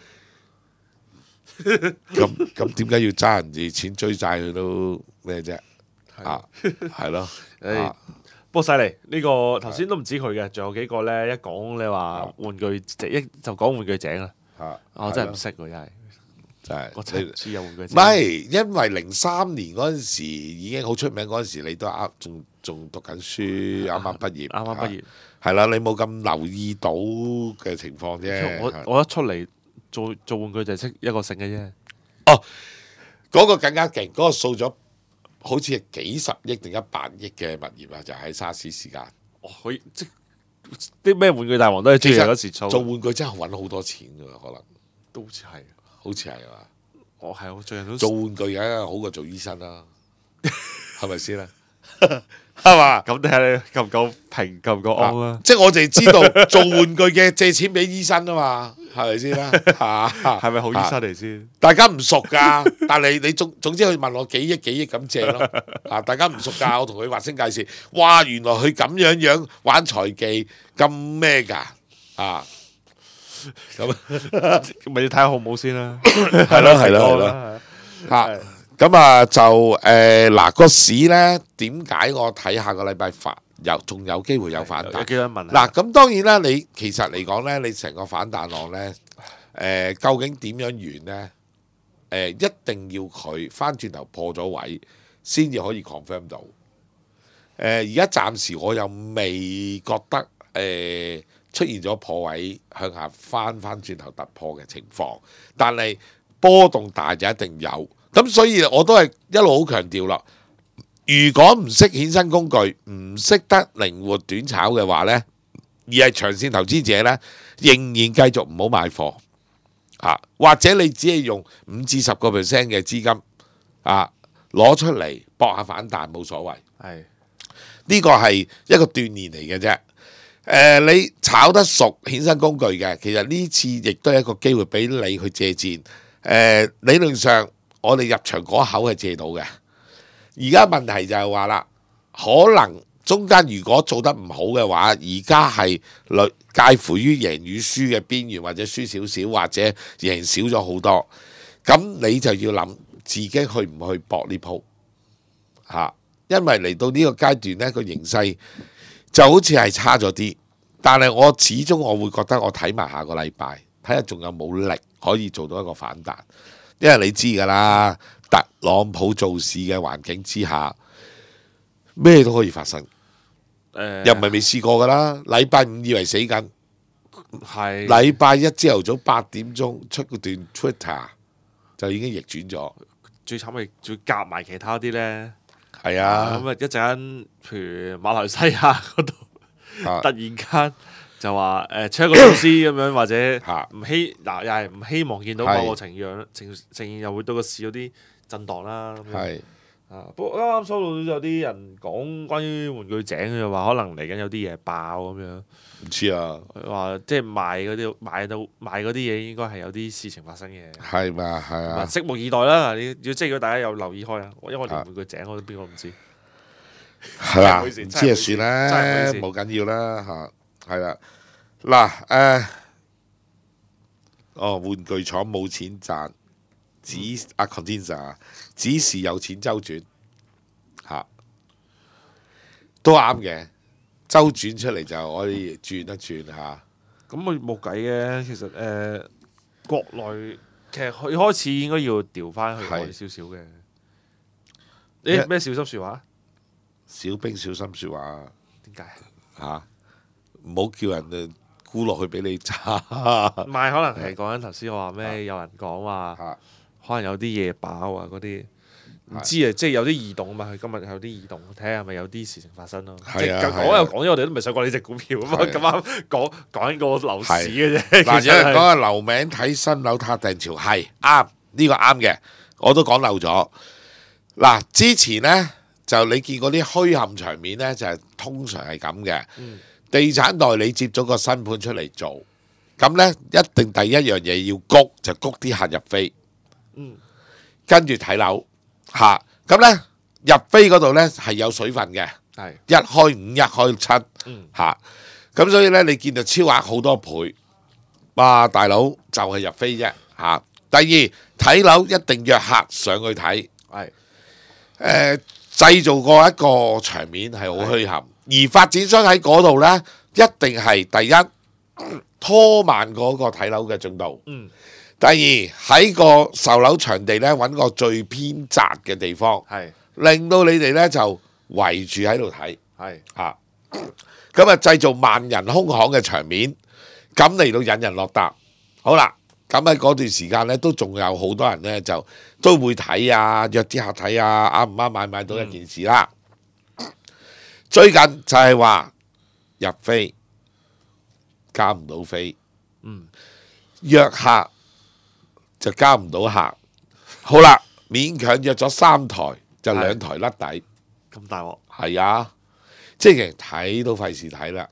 咁咁點解要揸人哋錢追債佢都咩啫？啊，係咯。 誒，不過犀利呢個頭先都唔止佢嘅，仲有幾個咧。一講你話玩具井，一就講玩具井啦。 啊， 我真係唔識喎，真係。 就係我真係唔知有玩具井。 唔係，因為零三年嗰陣時已經好出名，嗰陣時你都啱，仲仲讀緊書，啱啱畢業， 啱啱畢業。 係啦，你冇咁留意到嘅情況啫。 我我一出嚟做做玩具就係識一個姓嘅啫。 哦，嗰個更加勁，嗰個掃咗好似係幾十億定一百億嘅物業啊！就喺沙士時間。 哦，佢即啲咩玩具大王都係中意嗰時做。 做玩具真係揾好多錢㗎，可能都好似係。 好似係嘛？ 我係我最近都做玩具梗係好過做醫生啦，係咪先啦？係嘛？ 咁睇下你夠唔夠平，夠唔夠安啦？ 即係我哋知道做玩具嘅借錢俾醫生啊嘛，係咪先啦？ 係咪好醫生嚟先？ 大家唔熟㗎，但係你總總之佢問我幾億幾億咁借咯。啊，大家唔熟㗎，我同佢劃聲介紹。哇，原來佢咁樣樣玩財技咁咩㗎？啊！咁咪要睇下好唔好先啦。 係咯係咯係咯嚇。咁啊就誒嗱個市咧，點解我睇下個禮拜反有仲有機會有反彈？ 有幾多問嗱，咁當然啦，你其實嚟講咧，你成個反彈浪咧，誒究竟點樣完咧？誒一定要佢翻轉頭破咗位，先至可以 confirm 到。誒而家暫時我又未覺得誒出現咗破位向下翻翻轉頭突破嘅情況，但係波動大就一定有。咁所以我都係一路好強調啦。如果唔識衍生工具，唔識得靈活短炒嘅話呢，而係長線投資者呢，仍然繼續唔好買貨啊，或者你只係用五至十個 percent 嘅資金啊攞出嚟搏下反彈冇所謂。 係呢個係一個鍛鍊嚟嘅啫。誒、呃，你炒得熟衍生工具嘅，其實呢次亦都係一個機會俾你去借戰。誒、呃，理論上。我哋入場嗰口係借到嘅，而家問題就係話啦，可能中間如果做得唔好嘅話，而家係類介乎於贏與輸嘅邊緣，或者輸少少，或者贏少咗好多，咁你就要諗自己去唔去搏呢鋪嚇，因為嚟到呢個階段呢個形勢就好似係差咗啲，但係我始終我會覺得我睇埋下個禮拜，睇下仲有冇力可以做到一個反彈。因為你知㗎啦，特朗普做事嘅環境之下，咩都可以發生。 誒， 又唔係未試過㗎啦。禮拜五以為死緊， 係禮拜一朝頭早八點鐘出個段 Twitter 就已經逆轉咗。 最慘係仲要夾埋其他啲咧。 係啊， 咁啊一陣間，譬如馬來西亞嗰度， 啊突然間就話誒出一個措施咁樣，或者嚇唔希嗱又係唔希望見到係某個情樣情情形又會對個市有啲震盪啦。咁樣係啊，不過啱啱收到有啲人講關於玩具井，佢就話可能嚟緊有啲嘢爆咁樣。 唔知啊， 話即係賣嗰啲賣到賣嗰啲嘢，應該係有啲事情發生嘅。 係嘛係啊， 啊， 拭目以待啦！你要即係如果大家有留意開啊，因為我連玩具井我都邊個唔知。 係啦， 真係唔好意思唔知就算啦， 真係唔好意思冇緊要啦嚇，係啦。嗱誒，哦，玩具廠冇錢賺，只阿 Condenser 只是有錢周轉嚇，都啱嘅。周轉出嚟就可以轉一轉嚇。 咁佢冇計嘅，其實誒、呃、國內其實佢開始應該要調翻去外少少嘅。 一誒咩小心説話？ 小兵小心説話點解？ 嚇，唔好叫人誒沽落去俾你揸唔係，可能係講緊頭先我話咩？有人講話嚇。 可能有啲嘢爆啊嗰啲。唔知啊，即係有啲異動啊嘛，佢今日有啲異動，睇下係咪有啲事情發生咯。即係講又講咗，我哋都唔係想講呢隻股票啊嘛，咁啱講講緊個樓市嘅啫。 嗱， 其實係有人講啊，留名睇新樓撻訂潮係啱，呢個啱嘅，我都講漏咗。嗱，之前呢，就你見嗰啲墟冚場面呢，就係通常係咁嘅。 嗯地產代理接咗個新盤出嚟做，咁呢，一定第一樣嘢要谷，就谷啲客入飛， 嗯跟住睇樓嚇。咁呢，入飛嗰度呢係有水分嘅， 係一開五一開七嗯嚇。咁所以呢，你見到超額好多倍，哇！大佬就係入飛啫嚇。第二睇樓一定約客上去睇， 係誒製造過一個場面係好墟冚，而發展商喺嗰度呢，一定係第一拖慢嗰個睇樓嘅進度。 嗯第二喺個售樓場地呢，揾個最偏窄嘅地方， 係令到你哋呢就圍住喺度睇係嚇。咁啊製造萬人空巷嘅場面，咁嚟到引人落搭。好啦，咁喺嗰段時間呢，都仲有好多人呢，就都會睇啊，約啲客睇啊，啱唔啱買買到一件事啦。最近就係話入飛交唔到飛， 嗯約客就交唔到客。好啦，勉強約咗三台，就兩台甩底。 咁大鑊， 係啊，即係其實睇都費事睇啦。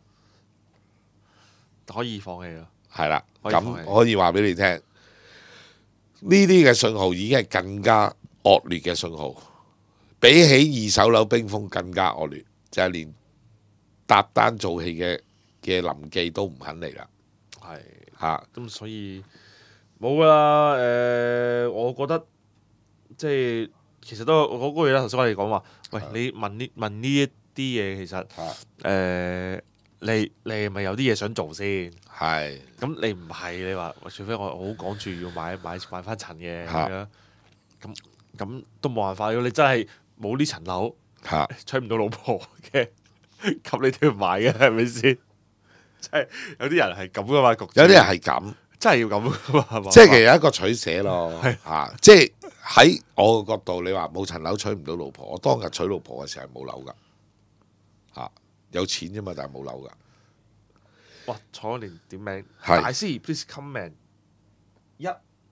可以放棄啦。 係啦， 可以放棄咁可以話俾你聽，呢啲嘅信號已經係更加惡劣嘅信號，比起二手樓冰封更加惡劣，就係、連搭單做戲嘅嘅臨記都唔肯嚟啦。 係嚇， 咁，所以冇噶啦。誒、我覺得即係其實都嗰句啦。頭先我哋講話，喂，你問呢問呢一啲嘢，其實誒、你你係咪有啲嘢想做先？ 係咁你唔係你話，除非我好趕住要買買買翻層嘅咁樣，咁咁都冇辦法。如果你真係冇呢層樓， 嚇， 娶唔到老婆嘅，咁你都要買嘅，係咪先？即係有啲人係咁噶嘛，局有啲人係咁， 真係要咁噶嘛，係嘛？ 即係其實有一個取捨咯。嚇，即係喺我個角度，你話冇層樓娶唔到老婆，我當日娶老婆嘅時候係冇樓噶。嚇，有錢啫嘛，但係冇樓噶。 哇！蔡安蓮點名， 係大師 please comment 一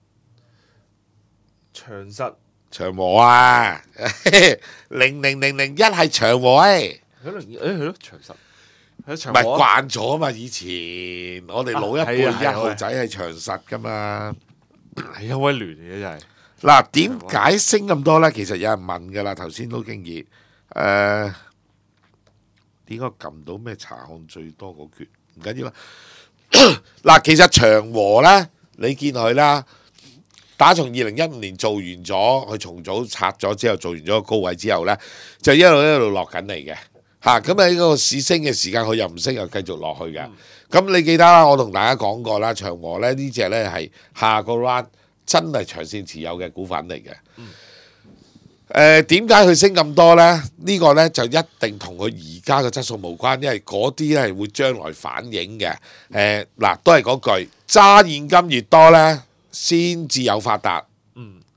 長實， 長和啊，零零零零一係長和誒， 可能誒係咯長實，係唔係長和啊慣咗啊嘛？以前我哋老一輩啊係啊一號仔係長實噶嘛。 係好鬼亂嘅真係。 嗱，點解升咁多呢？其實有人問噶啦，頭先都經已誒，點解撳到咩查看最多嗰橛？唔緊要啦。嗱，其實長和呢，你見佢啦，打從二零一五年做完咗，佢重組拆咗之後，做完咗個高位之後呢，就一路一路落緊嚟嘅嚇。咁喺個市升嘅時間，佢又唔升，又繼續落去嘅。咁、嗯、你記得啦，我同大家講過啦，長和咧呢隻呢係下個 round 真係長線持有嘅股份嚟嘅。誒點解佢升咁多呢？呢、呢個呢就一定同佢而家嘅質素無關，因為嗰啲係會將來反映嘅。誒、呃、嗱，都係嗰句，揸現金越多呢，先至有發達。 嗯，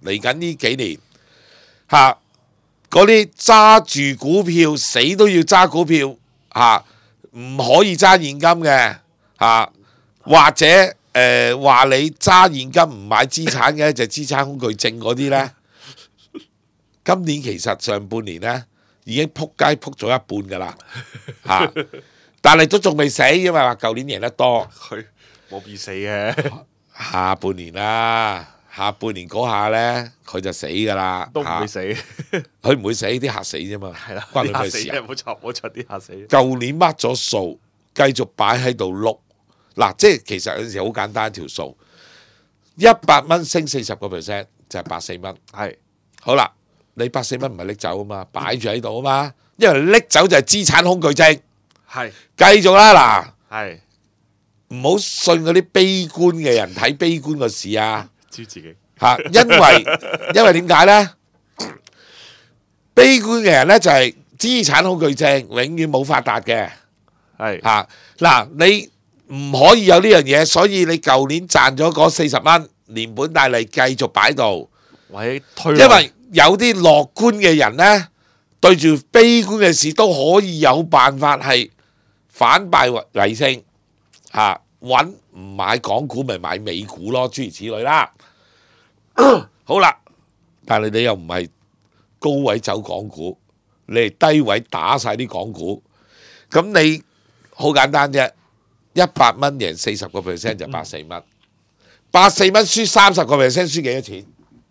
嚟緊呢幾年嚇，嗰啲揸住股票死都要揸股票嚇，唔可以揸現金嘅嚇，或者誒話你揸現金唔買資產嘅就資產恐懼症嗰啲呢。今年其實上半年呢已經撲街撲咗一半噶啦嚇，但係都仲未死，因為話舊年贏得多。 佢冇必死嘅， 下半年啦，下半年嗰下呢，佢就死噶啦， 都唔會死。 佢唔會死，啲客死啫嘛， 係啦， 關佢啲嚇死嘅， 咩事啊？ 冇錯冇錯，啲嚇死。 舊年掹咗數，繼續擺喺度碌，嗱，即係其實有陣時好簡單一條數，一百蚊升四十個 percent 就係百四蚊。 係好啦，你百四蚊唔係拎走啊嘛，擺住喺度啊嘛，因為拎走就係資產恐懼症。 係繼續啦， 係， 嗱，唔好信嗰啲悲觀嘅人睇悲觀個事啊！ 知自己嚇，因為因為點解呢？悲觀嘅人呢，就係資產恐懼症，永遠冇發達嘅係嚇。嗱，你唔可以有呢樣嘢，所以你舊年賺咗嗰四十蚊，連本帶利繼續擺度， 或者推， 因為有啲樂觀嘅人呢，對住悲觀嘅事都可以有辦法係反敗為為勝嚇，揾唔買港股咪買美股咯，諸如此類啦。好啦，但係你又唔係高位走港股，你係低位打晒啲港股，咁你好簡單啫，一百蚊贏四十個 percent 就百四蚊，百四蚊輸三十個 percent 輸幾多錢？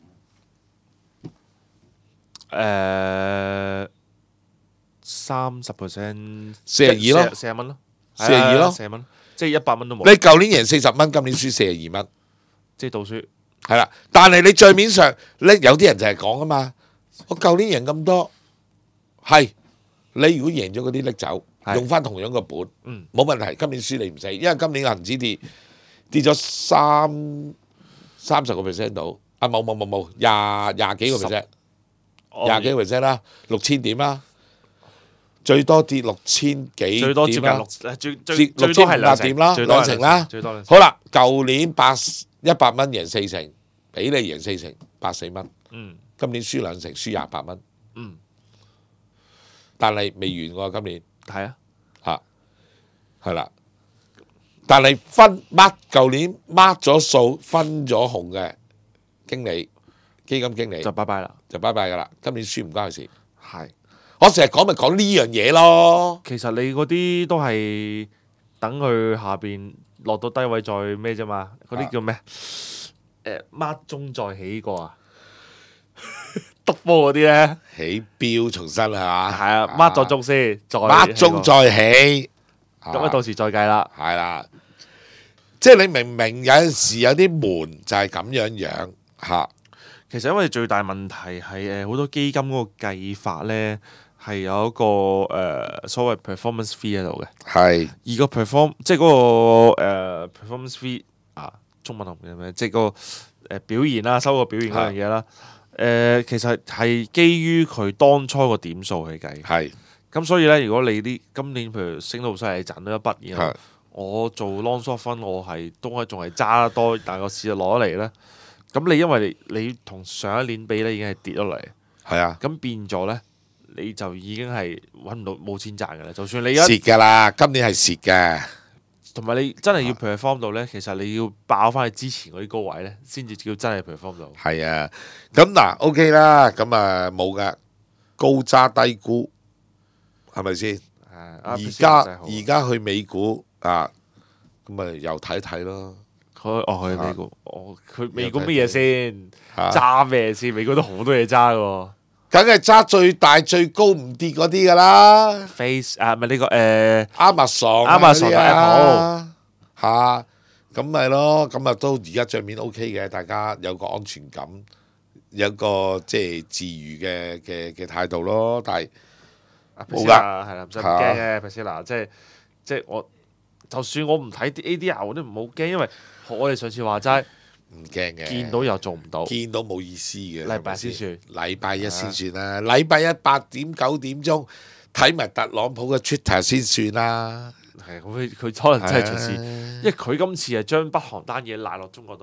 誒三十 percent， 四十二咯， 四十蚊咯， 四十二咯四十蚊，即係一百蚊都冇。 你舊年贏四十蚊，今年輸四十二蚊， 即係倒輸。 係啦。但係你帳面上咧，有啲人就係講啊嘛，我舊年贏咁多，係你如果贏咗嗰啲拎走， 係用翻同樣個本， 嗯冇問題。今年輸你唔死，因為今年恒指跌跌咗三三十個 percent 到，啊冇冇冇冇廿廿幾個 percent，廿幾個 percent 啦，六千點啦，最多跌六千幾最多接近點啦六，誒最最接最六千五多係兩成百點啦， 最多係兩成啦。 最多兩成。 好啦，舊年百一百蚊贏四成，俾你贏四成，百四蚊。 嗯今年輸兩成，輸廿八蚊。 嗯， 但係未完喎，今年係啊， 嚇係啦。但係分掹舊年掹咗數，分咗紅嘅經理、基金經理就拜拜啦。 就拜拜㗎啦。今年輸唔關佢事。 係， 我成日講咪講呢樣嘢咯。 其實你嗰啲都係等佢下邊落到低位再咩啫嘛？嗰啲叫咩？誒孖中再起過啊！篤波嗰啲咧， 起標重新係嘛？ 係啊，孖咗中先，再掹中再起。 咁啊，到時再計啦。 係啦，即係你明明有陣時有啲門就係咁樣樣嚇。 其實因為最大問題係誒好多基金嗰個計法咧係有一個誒、呃、所謂 performance fee 喺度嘅， 係而個 perform 即係嗰、個、呃、performance fee 啊，中文係唔記得咩，即係、個誒、呃、表現啦，收個表現嗰樣嘢啦。誒、呃、其實係基於佢當初個點數去計， 係咁所以咧，如果你啲今年譬如升到好犀利，賺到一筆，然後係我做 long short 分，我係都係仲係揸得多，但係個市就攞嚟咧。咁你因為你你同上一年比咧已經係跌咗嚟， 係啊， 咁變咗咧你就已經係揾唔到冇錢賺嘅啦。就算你一蝕㗎啦，今年係蝕嘅。 同埋你真係要 perform 到咧，其實你要爆翻去之前嗰啲高位咧，先至叫真係 perform 到。 係啊，咁嗱 OK 啦，咁啊冇㗎，高揸低沽係咪先？ 而而家而家去美股啊，咁咪又睇睇咯。 佢哦去美股，哦佢美股乜嘢先？ 啊揸咩先？美股都好多嘢揸嘅喎。 梗係揸最大最高唔跌嗰啲㗎啦。 Face 啊，唔係呢個誒 Amazon Amazon 啊嚇，咁咪咯，咁啊都而家帳面 OK 嘅，大家有個安全感，有個即係自愈嘅嘅嘅態度咯。但係冇㗎係啦，唔使咁驚嘅 Priscilla，即係即係我就算我唔睇啲 A D R 我都唔好驚，因為我哋上次話齋唔驚嘅， 見到又做唔到， 見到冇意思嘅， 禮拜係咪先算， 禮拜一先算啦。禮拜一八點九點鐘睇埋特朗普嘅 Twitter 先算啦。 係佢佢可能真係隨時， 係啊因為佢今次係將北韓單嘢賴落中國度啊嘛。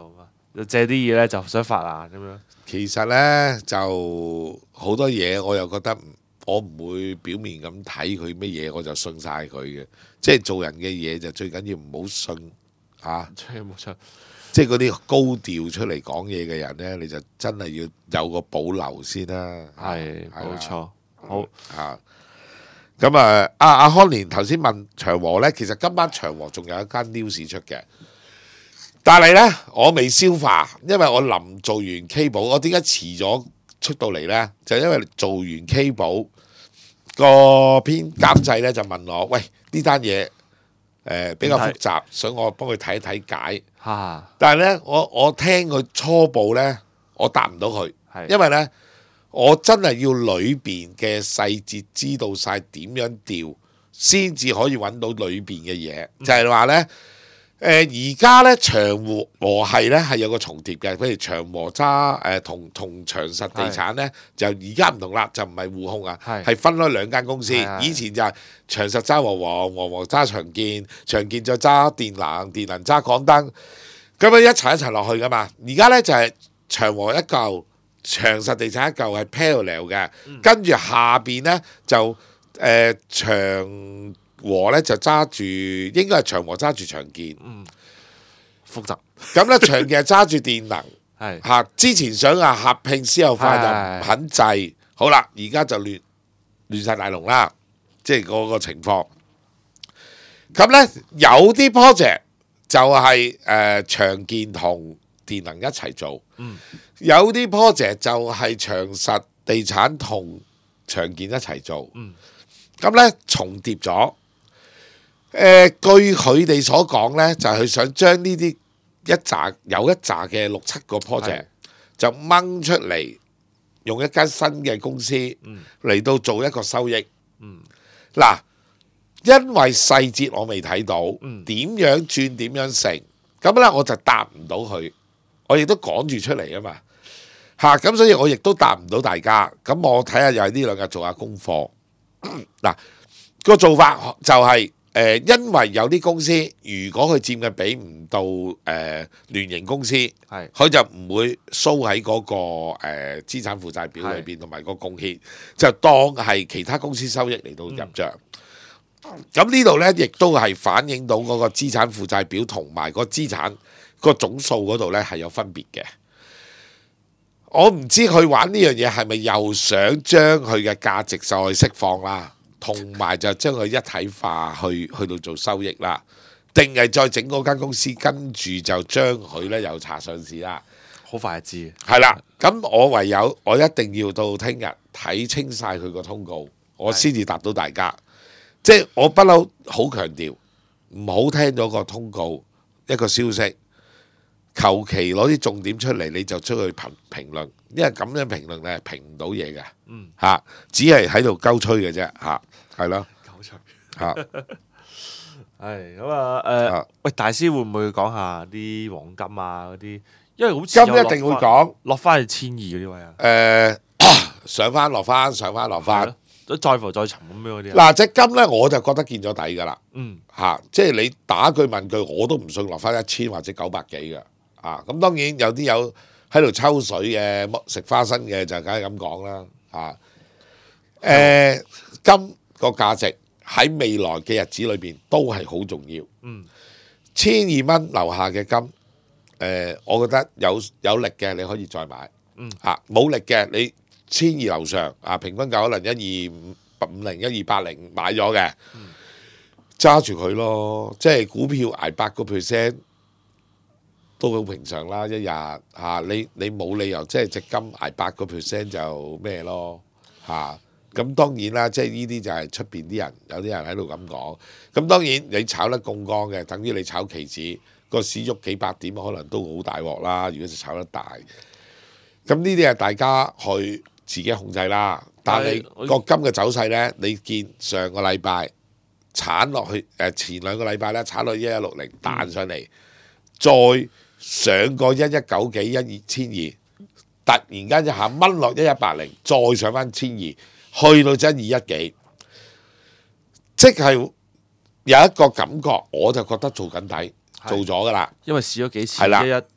就借啲嘢咧就想發難咁樣。 其實呢，就好多嘢，我又覺得我唔會表面咁睇佢乜嘢，我就信晒佢嘅。即係做人嘅嘢就最緊要唔好信嚇， 冇錯， 即係嗰啲高調出嚟講嘢嘅人呢，你就真係要有個保留先啦。 係冇錯，好嚇。咁啊，阿阿康年頭先問長和呢，其實今晚長和仲有一間 news 出嘅。但係呢，我未消化，因為我臨做完 K 寶，我點解遲咗出到嚟呢？就因為做完 K 寶個編監製呢，就問我：喂，呢單嘢誒比較複雜，想我幫佢睇一睇解。 嚇， 但係呢，我我聽佢初步呢，我答唔到佢， 係因為呢，我真係要裏邊嘅細節知道晒點樣調，先至可以揾到裏邊嘅嘢。就係話呢。誒而家咧長和和係咧係有個重疊嘅，譬如長和揸誒同同長實地產咧，就而家唔同啦，就唔係互控啊，係分開兩間公司。以前就係長實揸和黃，和黃揸長建，長建再揸電能，電能揸港燈，咁樣一層一層落去噶嘛。而家咧就係長和一嚿，長實地產一嚿係 parallel 嘅，跟住下邊咧就誒長。和咧就揸住，應該係長和揸住長建， 嗯，複雜。 咁咧長建係揸住電能， 係嚇。之前想啊合併私有化就唔肯制，好啦，而家就亂亂曬大龍啦，即係嗰個情況。咁咧有啲 project 就係誒長建同電能一齊做， 嗯， 有啲 project 就係長實地產同長建一齊做， 嗯， 咁咧重疊咗。誒、呃、據佢哋所講呢，就係、是、佢想將呢啲一紮有一紮嘅六七個 project 就掹出嚟，用一間新嘅公司嚟、嗯、到做一個收益。嗱、嗯，因為細節我未睇到，點、嗯、樣轉點樣成，咁呢我就答唔到佢，我亦都趕住出嚟啊嘛嚇，咁所以我亦都答唔到大家。咁我睇下又係呢兩日做下功課。嗱、個做法就係、是。誒、呃，因為有啲公司，如果佢佔嘅比唔到誒、呃、聯營公司，係佢就唔會 show 喺嗰、那個誒、呃、資產負債表裏邊，同埋個貢獻就當係其他公司收益嚟到入帳。咁、嗯、呢度呢，亦都係反映到嗰個資產負債表同埋個資產個總數嗰度呢係有分別嘅。我唔知佢玩呢樣嘢係咪又想將佢嘅價值再釋放啦？同埋就將佢一體化去去到做收益啦，定係再整嗰間公司跟住就將佢呢又查上市啦。 好快就知。 係啦，咁我唯有我一定要到聽日睇清晒佢個通告，我先至答到大家。即係我不嬲好強調，唔好聽咗個通告一個消息，求其攞啲重點出嚟你就出去評評論，因為咁樣評論你係評唔到嘢嘅。嗯，嚇，只係喺度鳩吹嘅啫，嚇。係咯， 狗場嚇， 係咁啊！誒，喂，大師會唔會講下啲黃金啊嗰啲？因為好似金一定會講落翻去千二嗰啲位啊。 誒，上翻落翻，上翻落翻， 再浮再沉咁樣嗰啲。 嗱，隻金咧我就覺得見咗底㗎啦。 嗯， 嚇，即係你打句問句，我都唔信落翻一千或者九百幾嘅。啊，咁當然有啲有喺度抽水嘅，食花生嘅就梗係咁講啦。嚇，誒，金個價值喺未來嘅日子裏邊都係好重要。嗯，千二蚊樓下嘅金，誒、呃，我覺得有有力嘅你可以再買。嗯，嚇、啊、冇力嘅你千二樓上啊，平均價可能一二五五零一二八零買咗嘅，揸住佢咯。即係股票捱八個 percent 都好平常啦，一日嚇、啊、你你冇理由即係隻金捱八個 percent 就咩咯嚇。啊咁當然啦，即係呢啲就係出邊啲人，有啲人喺度咁講。咁當然你炒得槓桿嘅，等於你炒期指，個市喐幾百點，可能都好大鑊啦。如果就炒得大，咁呢啲係大家去自己控制啦。但係個金嘅走勢呢，你見上個禮拜鏟落去，誒前兩個禮拜呢，鏟落一一六零彈上嚟，再上個一一九幾一二千二，突然間一下掹落一一八零，再上翻千二。去到真二一幾，即係有一個感覺，我就覺得做緊底，做咗噶啦。 因為試咗幾次， 係啦， 一一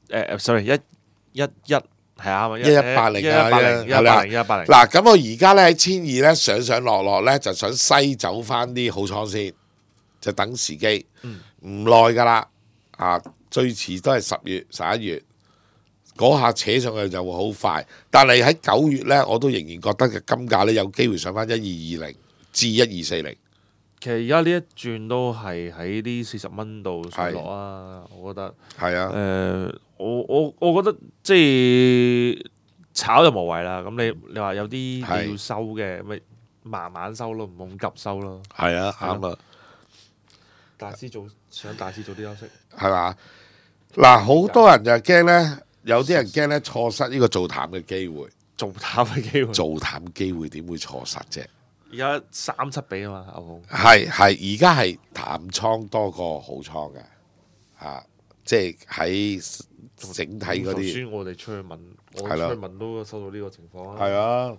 誒 sorry 一一一係啱啊， 一一八零啊一一八零一一係啦八零一一八零。 嗱，咁我而家咧喺千二咧上上落落咧，就想西走翻啲好倉先，就等時機，唔耐噶啦，啊最遲都係十月十一月嗰下扯上去就會好快，但係喺九月咧，我都仍然覺得嘅金價咧有機會上翻一二二零至一二四零。 其實而家呢一轉都係喺呢四十蚊度上落啊，我覺得。 係啊， 誒、我我我覺得即係炒就無謂啦。咁你你話有啲係你要收嘅，咪慢慢收咯，唔好咁急收咯。 係啊， 係啱啊， 大師早想大師早啲休息。 係嘛？嗱，好多人就驚咧，有啲人驚咧錯失呢個做淡嘅機會， 做淡嘅機會。 做淡機會點會錯失啫？ 而家三七比啊嘛，牛熊。 係係，而家係淡倉多過好倉嘅，啊，即係喺整體嗰頭啲先我哋出去問，我出係啦去問都收到呢個情況啊。 係啊。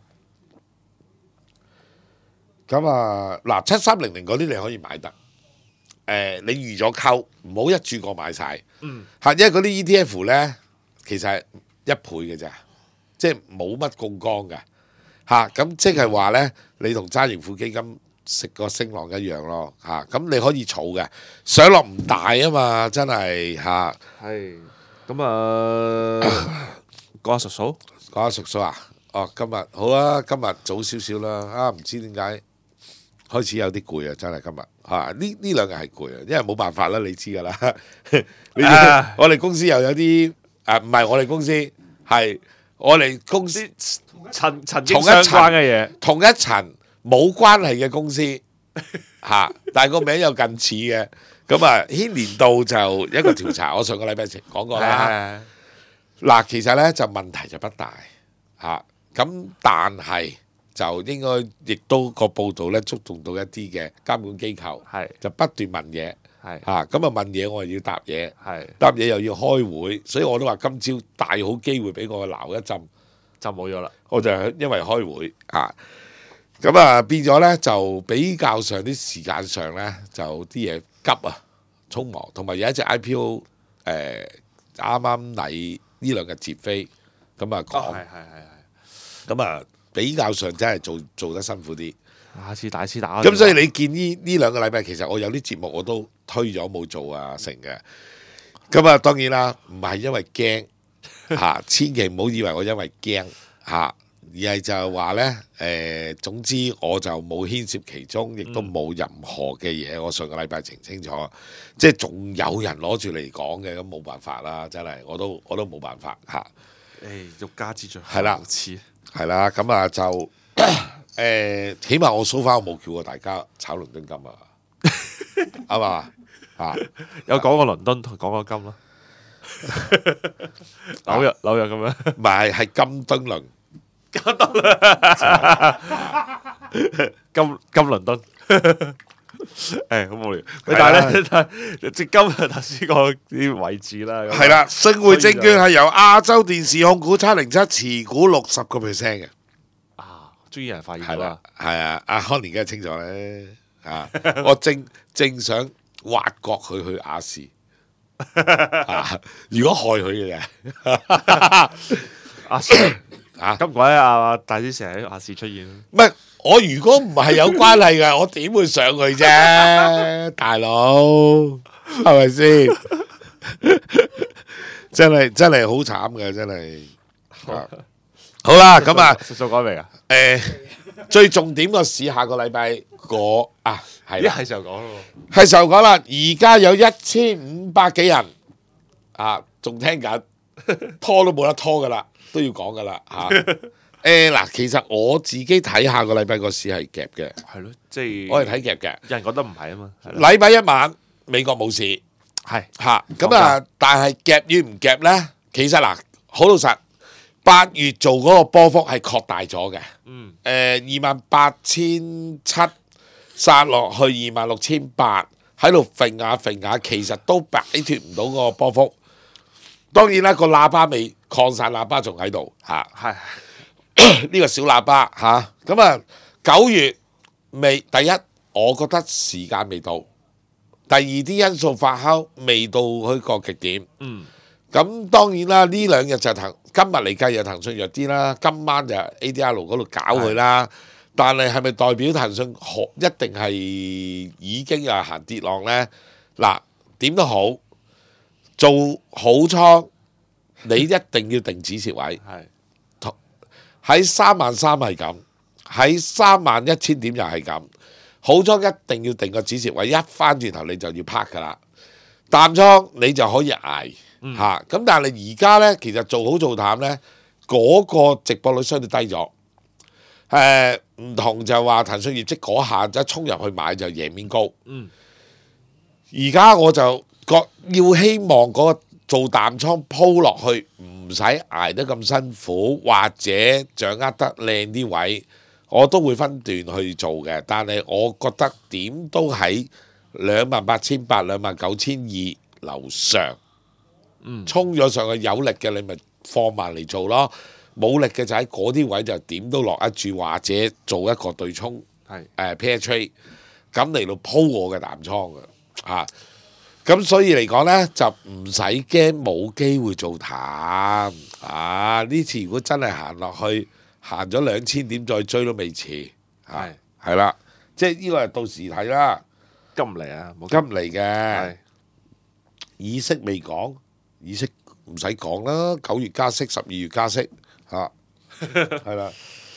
咁啊，嗱，七三零零嗰啲你可以買得，誒、你預咗溝，唔好一注過買晒。 嗯。 嚇，因為嗰啲 E T F 咧，其實係一倍嘅咋，即係冇乜槓桿嘅。嚇，咁即係話咧，你同揸盈富基金食個升浪一樣咯。嚇，咁你可以儲嘅，上落唔大啊嘛，真係嚇。 係。咁啊，講下術數。 講下叔叔啊，哦，今日好啊，今日早少少啦，啊，唔知點解開始有啲攰啊，真係今日嚇，呢呢兩日係攰啊，因為冇辦法啦，你知㗎啦，你知啊我哋公司又有啲誒，唔係我哋公司，係我哋公司曾曾經相關嘅嘢。 同一層冇關係嘅公司嚇，但係個名又近似嘅，咁啊牽連到就一個調查，我上個禮拜講過啦。嗱，其實咧就問題就不大嚇，咁、但係就應該亦都個報道咧觸動到一啲嘅監管機構， 係就不斷問嘢係嚇，咁啊問嘢我又要答嘢， 係答嘢又要開會，所以我都話今朝大好機會俾我鬧一陣， 就冇咗啦。 我就係因為開會嚇，咁啊變咗咧就比較上啲時間上咧就啲嘢急啊，匆忙，同埋有一隻 I P O 誒啱啱嚟。呢兩日接飛，咁啊講， 係係係咁啊比較上真係做做得辛苦啲。 係。下次大師打。 咁所以你見呢呢兩個禮拜，其實我有啲節目我都推咗冇做啊成嘅。咁啊當然啦，唔係因為驚嚇，千祈唔好以為我因為驚嚇，而係就係話咧誒，總之我就冇牽涉其中，亦都冇任何嘅嘢。我上個禮拜澄清楚，即係仲有人攞住嚟講嘅，咁冇辦法啦，真係我都我都冇辦法嚇。 誒，欲加之罪， 係啦無似。 係啦，咁啊就誒、呃起碼我 so far 我冇叫過大家炒倫敦金啊，啱嘛啊？ 有講過倫敦，同講過金啦。紐約紐約咁樣。 唔係係金敦倫， 金金倫敦。誒，好無聊。 係啦但係咧，但係即今日頭先講啲位置啦。咁係啦，盛匯證券係由亞洲電視控股七零七持股六十個 percent 嘅， 啊，終於有人發現係啦到啦。， 係啊，阿康年梗係清楚咧，啊，我正正想挖角佢去亞視，啊，如果害佢嘅啫， 阿 Sir， 啊咁鬼啊！大師成日喺亞視出現。 唔係我如果唔係有關係嘅，我點會上去啫，大佬係咪先？真係真係好慘嘅，真係。啊好啦，咁啊， 數數講未啊？ 誒，最重點個市下個禮拜嗰啊係咦， 啦， 係時候講咯係時候講啦，而家有一千五百幾人啊，仲聽緊，拖都冇得拖噶啦，都要講噶啦嚇。誒嗱，其實我自己睇下個禮拜個市係夾嘅， 喎。係咯，即係我係睇夾嘅。 有人覺得唔係啊嘛。係咯禮拜一晚美國冇事係嚇，咁啊，但係夾與唔夾呢？其實嗱，好老實，八月做嗰個波幅係擴大咗嘅。 嗯誒二萬八千七殺落去二萬六千八，喺度揈下揈下，其實都擺脱唔到嗰個波幅。當然啦，個喇叭未擴散喇叭仲喺度嚇。 係呢個小喇叭嚇，咁啊九月未第一，我覺得時間未到；第二啲因素發酵未到去個極點。 嗯咁當然啦，呢兩日就騰今日嚟計就騰訊弱啲啦，今晚就 A D R 嗰度搞佢啦。但係係咪代表騰訊可一定係已經又行跌浪呢？嗱，點都好，做好倉你一定要定止蝕位。 係喺三萬三係咁，喺三萬一千點又係咁。好倉一定要定個止蝕位，一翻轉頭你就要拍噶啦。淡倉你就可以捱嚇。咁、嗯、但係你而家呢，其實做好做淡呢，嗰、嗰個直播率相對低咗。誒、呃、唔同就話騰訊業績嗰下一衝入去買就贏面高。而家、嗯、我就覺要希望嗰個做淡倉鋪落去，唔使捱得咁辛苦，或者掌握得靚啲位，我都會分段去做嘅。但係我覺得點都喺兩萬八千八、兩萬九千二樓上，嗯，衝咗上去有力嘅你咪放慢嚟做咯，冇力嘅就喺嗰啲位就點都落一注，或者做一個對沖，係誒 pair trade，咁嚟到鋪我嘅淡倉嘅嚇。咁所以嚟講呢，就唔使驚冇機會做淡啊！呢次如果真係行落去，行咗兩千點再追都未遲，係係啦，即係呢個係到時睇啦。 急唔嚟啊！ 急唔嚟嘅，議息未講，議息唔使講啦，九月加息，十二月加息嚇，係啦。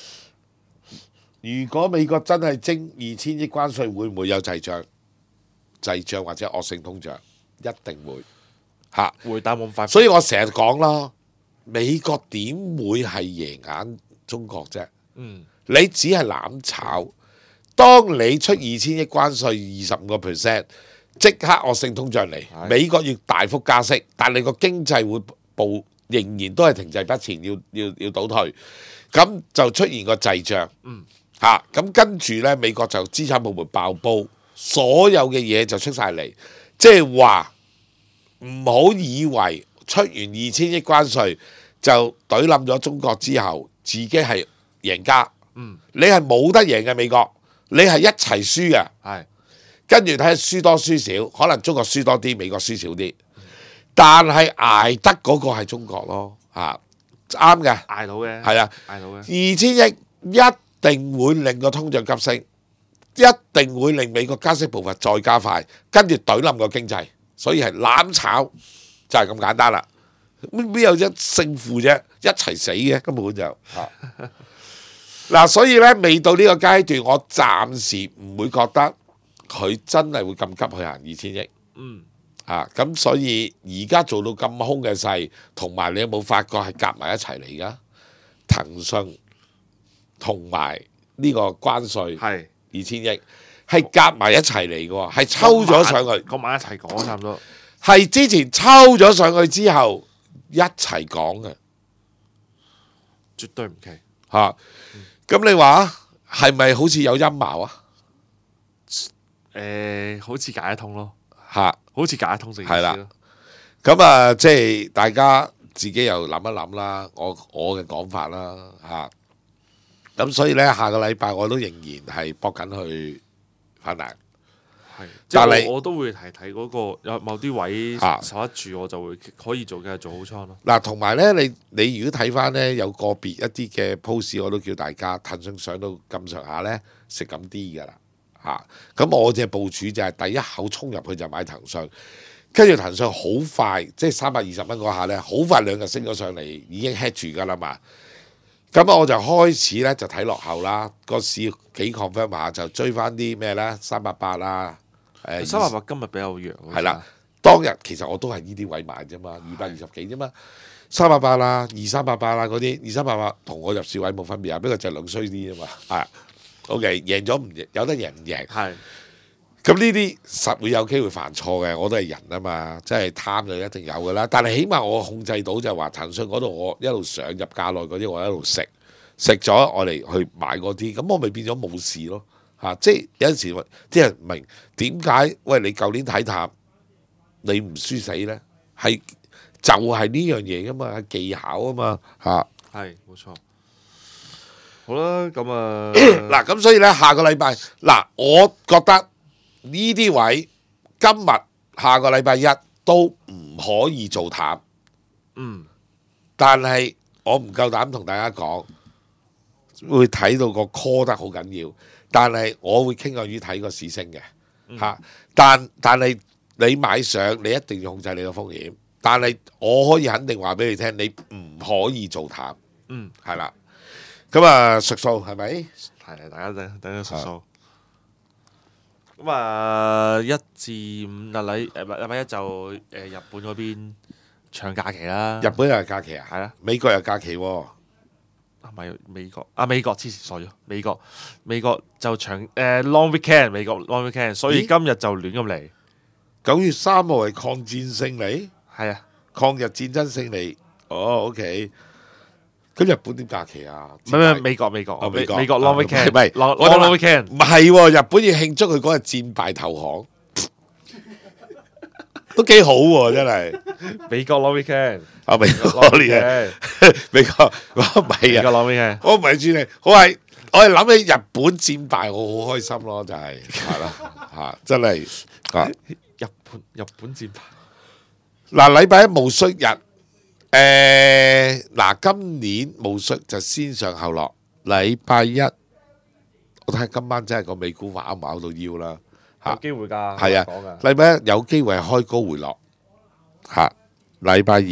如果美國真係徵二千億關稅，會唔會有滯脹？滯脹或者惡性通脹，一定會嚇， 會打冇咁快。 所以我成日講啦，美國點會係贏硬中國啫？嗯，你只係攬炒。當你出二千億關稅，二十五個 percent，即刻惡性通脹嚟，的美國要大幅加息，但你個經濟會步仍然都係停滯不前，要要要倒退，咁就出現個滯脹。嗯，嚇，咁跟住呢，美國就資產泡沫爆煲。所有嘅嘢就出晒嚟，即係話唔好以為出完二千億關稅就懟冧咗中國之後，自己係贏家。嗯，你係冇得贏嘅美國，你係一齊輸嘅。係，跟住睇下輸多輸少，可能中國輸多啲，美國輸少啲，但係捱得嗰個係中國咯。嚇，啱嘅， 捱到嘅， 係啊， 捱到嘅。 二千億一定會令個通脹急升。一定會令美國加息步伐再加快，跟住懟冧個經濟，所以係攬炒就係咁簡單啦。邊有一勝負啫？一齊死嘅根本就嚇嗱，所以呢，未到呢個階段，我暫時唔會覺得佢真係會咁急去行二千億。嗯啊，咁所以而家做到咁兇嘅勢，同埋你有冇發覺係夾埋一齊嚟㗎？騰訊同埋呢個關稅係。二千億係夾埋一齊嚟嘅喎，係抽咗上去， 講埋一齊講差唔多。 係之前抽咗上去之後一齊講嘅， 絕對唔奇嚇。咁、啊嗯、你話係咪好似有陰謀啊？ 誒、呃，好似解得通咯嚇，啊、 好似解得通成件事咯。 咁啊，即係大家自己又諗一諗啦。我我嘅講法啦嚇。啊咁所以咧，下個禮拜我都仍然係搏緊去反彈。 係，但係我，我都會提提嗰個有某啲位守得住，我就會可以做嘅做好倉咯。 嗱、啊，同埋咧，你你如果睇翻咧，有個別一啲嘅 post，我都叫大家騰訊上到咁上下咧，食咁啲㗎啦嚇。咁、啊、我隻部署就係第一口衝入去就買騰訊，跟住騰訊好快，即係三百二十蚊嗰下咧，好快兩日升咗上嚟，已經 head 住㗎啦嘛。咁我就開始咧就睇落後啦，個市幾 confirm 下就追翻啲咩咧？三百八啦，誒三百八今日比較弱。 係啦，當日其實我都係呢啲位買啫嘛，二百二十幾啫嘛，三百八啦，二三百八啦嗰啲，二三百八同我入市位冇分別啊，不過就兩衰啲啫嘛。係 ，OK，贏咗唔贏，有得贏唔贏？係。咁呢啲實會有機會犯錯嘅，我都係人啊嘛，即係貪就一定有噶啦。但係起碼我控制到就係話騰訊嗰度我一路上入價內嗰啲，我一路食食咗我嚟去買嗰啲，咁我咪變咗冇事咯嚇、啊。即係有陣時啲人唔明點解？喂，你舊年睇淡，你唔輸死咧？係就係呢樣嘢噶嘛，技巧啊嘛嚇。 係冇錯。好啦，咁啊嗱，咁所以咧下個禮拜嗱，我覺得。呢啲位今日下個禮拜一都唔可以做淡， 嗯， 但係我唔夠膽同大家講，會睇到個 call 得好緊要。但係我會傾向於睇個市升嘅嚇。但但係你買上，你一定要控制你個風險。但係我可以肯定話俾你聽，你唔可以做淡。 嗯， 係啦。咁啊，術數係咪？ 係大家等等下數數。咁啊，一至五日禮誒禮拜一就誒日本嗰邊長假期啦。 日本又係假期啊？ 係啦。 美國又假期喎。 啊，唔係美國啊，美國之前傻咗，美國美國就長誒、呃、long weekend， 美國 long weekend， 所以今日就亂咁嚟。 九月三號係抗戰勝利， 係啊， 抗日戰爭勝利。哦，OK。咁日本點假期啊？ 唔係唔係美國美國哦美國美國 long 唔係 weekend， 唔係 long 我哋話 long weekend， 唔係喎，日本要慶祝佢嗰日戰敗投降，都幾好喎，真係。 美國 long weekend， 啊美國 long 呢嘢， weekend， 美國我唔係啊， 美國 long weekend， 我唔係專你，我係我係諗起日本戰敗，我好開心咯，就係係啦嚇，真係啊！ 日本日本戰敗。 嗱，禮拜一戊戌日。誒嗱，今年戊戌就先上後落，禮拜一我睇下今晚真係個美股咬唔咬到腰啦有嚇， 機會㗎， 係啊講㗎， 禮拜一有機會係開高回落嚇，禮拜二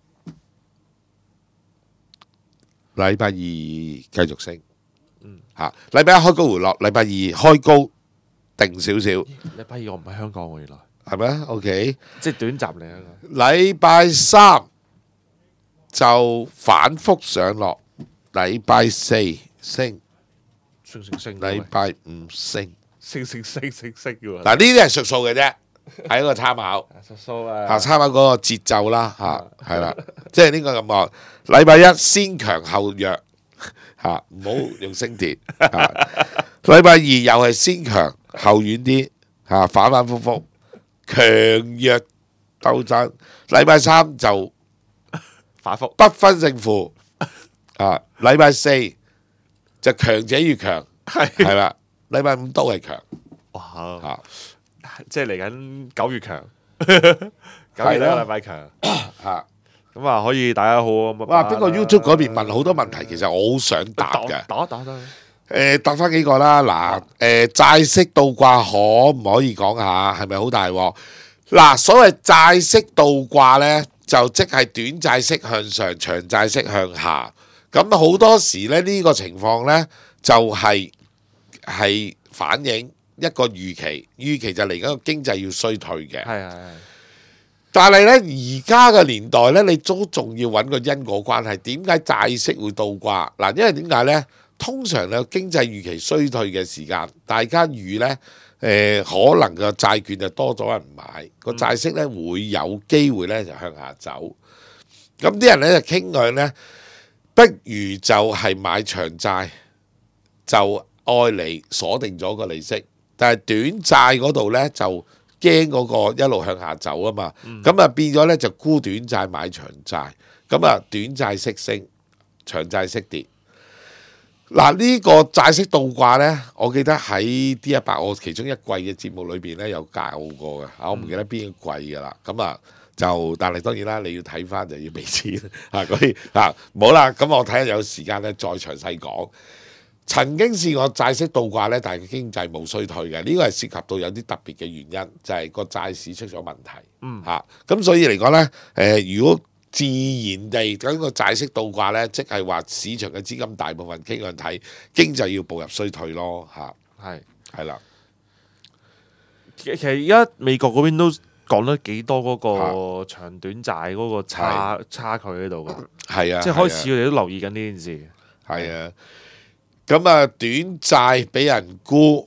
禮拜二繼續升，嗯嚇，禮拜一開高回落，禮拜二開高定少少， 禮拜二我唔喺香港喎，原來係咪？OK， 即係短暫嚟香港。 禮拜三就反覆上落，禮拜四升， 升升升， 禮拜五升。 升升升升升嘅喎。 嗱，呢啲係術數嘅啫，係一個參考數數啊， 嚇，參考嗰個節奏啦嚇，係啦，即係呢個咁講。禮拜一先強後弱嚇，唔好用升跌嚇。禮拜二又係先強後軟啲嚇，反反覆覆，強弱鬥爭。禮拜三就反覆不分勝負啊！禮拜四就強者越強， 係係啦。禮拜五都係強哇！ 嚇， 即係嚟緊九月強，九月呢個禮拜強嚇。 咁啊，可以大家好咁啊。 哇！不過 YouTube 嗰邊問好多問題，其實我好想答嘅。 打打打。 誒，答翻幾個啦。嗱，誒債息倒掛可唔可以講下係咪好大鑊？嗱，所謂債息倒掛呢，就即係短債息向上，長債息向下。咁好多時咧，呢個情況呢，就係係反映一個預期，預期就嚟緊個經濟要衰退嘅。 係係係。 但係呢，而家嘅年代呢，你都仲要揾個因果關係。點解債息會倒掛？嗱，因為點解呢？通常咧經濟預期衰退嘅時間，大家預呢，誒、呃、可能個債券就多咗人買，個債息呢會有機會呢就向下走。咁啲人呢，就傾向呢，不如就係買長債，就愛嚟鎖定咗個利息。但係短債嗰度呢，就驚嗰個一路向下走啊嘛。咁啊、嗯、變咗呢，就沽短債買長債，咁啊短債息升，長債息跌。嗱，呢個債息倒掛呢，我記得喺 D 一百我其中一季嘅節目裏邊呢，有教過嘅，我唔記得邊個季㗎啦。咁啊就，但係當然啦，你要睇翻就要俾錢啊嗰啲啊，唔好啦。咁我睇下有時間呢，再詳細講。曾經試過債息倒掛呢，但係經濟冇衰退嘅，呢個係涉及到有啲特別嘅原因，就係個債市出咗問題。嗯，嚇，咁所以嚟講呢，誒如果自然地咁個債息倒掛呢，即係話市場嘅資金大部分傾向睇經濟要步入衰退咯，嚇， 係係啦。 其實而家美國嗰邊都講得幾多嗰個長短債嗰個差差距喺度㗎， 係啊， 即係開始佢哋都留意緊呢件事。 係啊，咁啊短債俾人沽，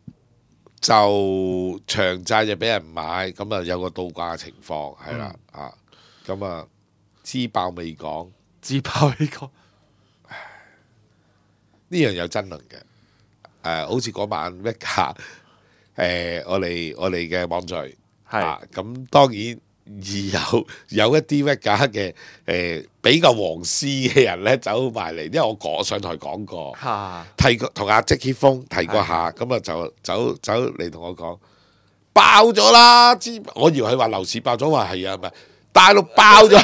就長債就俾人買，咁啊有個倒掛嘅情況係啦，啊，咁啊。支爆未講， 支爆未講， 呢樣有爭論嘅。誒、呃，好似嗰晚 Vega 誒，我哋我哋嘅網聚係咁，當然而有有一啲 Vega 嘅誒比較黃絲嘅人咧走埋嚟，因為我講上台講過， 哈提過同阿 Jackie 風提過下，咁啊就走走嚟同我講爆咗啦！支我以為佢話樓市爆咗，話係啊，唔係。 大陸爆咗。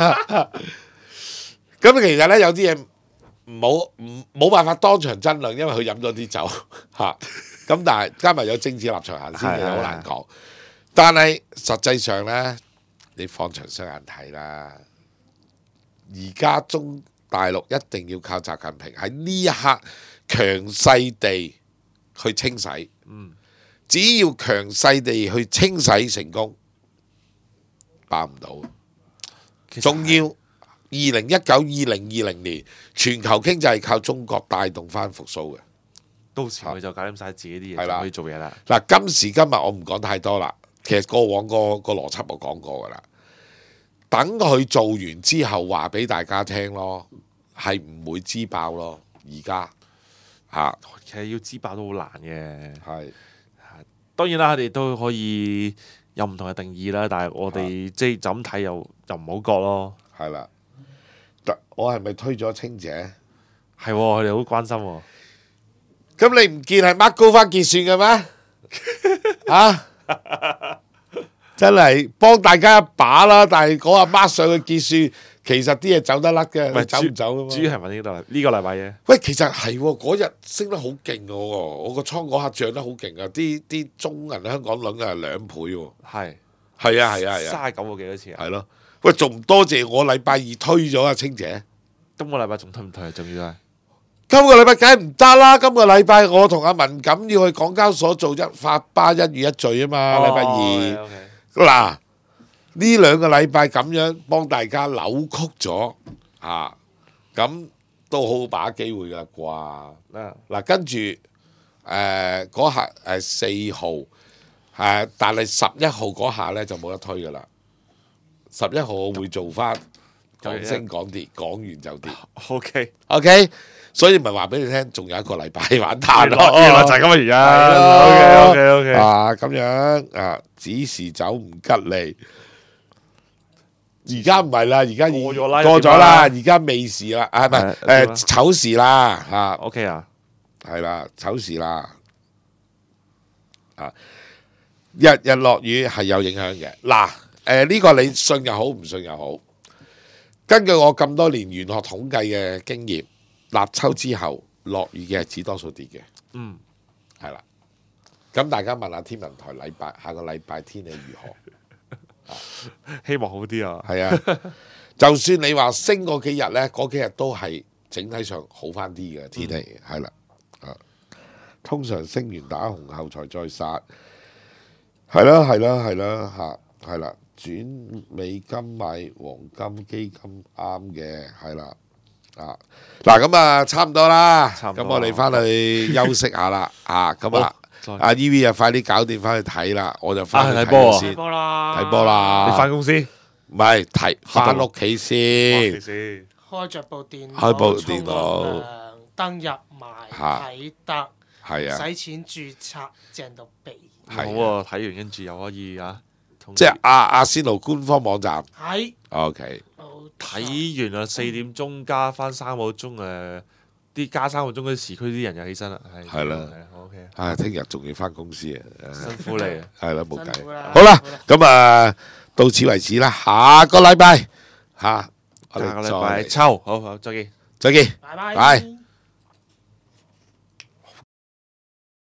咁其實咧有啲嘢唔好唔冇辦法當場爭論，因為佢飲咗啲酒嚇。咁但係加埋有政治立場行先，其實好難講。但係實際上咧，你放長雙眼睇啦。而家中大陸一定要靠習近平喺呢一刻強勢地去清洗。 嗯， 只要強勢地去清洗成功，爆唔到。仲要二零一九、二零二零年全球經濟係靠中國帶動翻復甦嘅。 到時佢就搞掂晒自己啲嘢， 係啦就可以做嘢啦。 嗱，今時今日我唔講太多啦。其實過往個個邏輯我講過噶啦。等佢做完之後話俾大家聽咯，係唔會支爆咯。而家嚇其實要支爆都好難嘅。 係當然啦，佢哋都可以有唔同嘅定義啦。但係我哋即係就咁睇又又唔好覺咯。 係啦。得我係咪推咗清姐？ 係喎，佢哋好關心喎。 咁你唔見係 mark 高翻結算嘅咩？啊！真係幫大家一把啦，但係嗰阿 mark 上去結算，其實啲嘢走得甩嘅，你走唔走噶嘛？ 主要係問呢個禮呢個禮拜嘅。 喂，其實係喎，嗰日升得好勁嘅喎，我個倉嗰刻漲得好勁啊！啲啲中銀香港輪係兩倍喎。 係係啊係啊係啊！ 三十九個幾多錢啊？ 係咯。喂，仲唔多謝我禮拜二推咗啊，清姐。 今個禮拜仲推唔推啊？仲要係今個禮拜梗係唔得啦！今個禮拜我同阿文錦要去港交所做一發巴一月一聚啊嘛，禮拜二。 哦嗱，呢兩個禮拜咁樣幫大家扭曲咗啊，咁都好把機會噶啩。嗱，跟住誒嗰下誒四號誒，但係十一號嗰下咧就冇得推噶啦。十一號我會做翻講升講跌，講完就跌。 O K O K， 所以咪話俾你聽，仲有一個禮拜玩彈咯。 原來就係咁嘅原因。O K O K O K 啊，咁樣啊，只是走唔吉利。而家唔係啦，而家已過咗啦過咗啦，而家未時啦，啊唔係誒丑時啦嚇。 O K 啊， 係啦，丑時啦。啊，日日落雨係有影響嘅。嗱，誒呢個你信又好，唔信又好。根據我咁多年玄學統計嘅經驗，立秋之後落雨嘅日子多數跌嘅。 嗯， 係啦。咁大家問下天文台，禮拜下個禮拜天氣如何？ 希望好啲啊。 係啊，就算你話升嗰幾日呢，嗰幾日都係整體上好翻啲嘅天氣，係啦、啊。通常升完打紅後才再殺，係啦係啦係啦嚇，係啦。轉美金買黃金基金啱嘅，係啦。啊嗱，咁啊差唔多啦，咁我哋翻去休息下啦。啊咁啊。阿 E V 啊，快啲搞掂翻去睇啦！我就翻去睇波先， 睇波啦， 睇波啦。 你翻公司？ 唔係睇翻屋企先， 開着部電腦， 開部電腦沖個涼登入埋睇得， 係啊， 使錢註冊正到痹。 好啊，睇完跟住又可以啊， 即係阿阿仙奴官方網站。 係 OK， 睇完啊，四點鐘加翻三個鐘誒，啲加三個鐘嗰啲時區啲人又起身啦，係係啦 ，OK。 啊，聽日仲要翻公司啊， 辛苦你啊！ 係啦，冇計。 辛苦啦好啦，咁啊，到此為止啦。下個禮拜嚇，我哋下個禮拜再抽，好好，再見。 再見， 拜拜。 拜。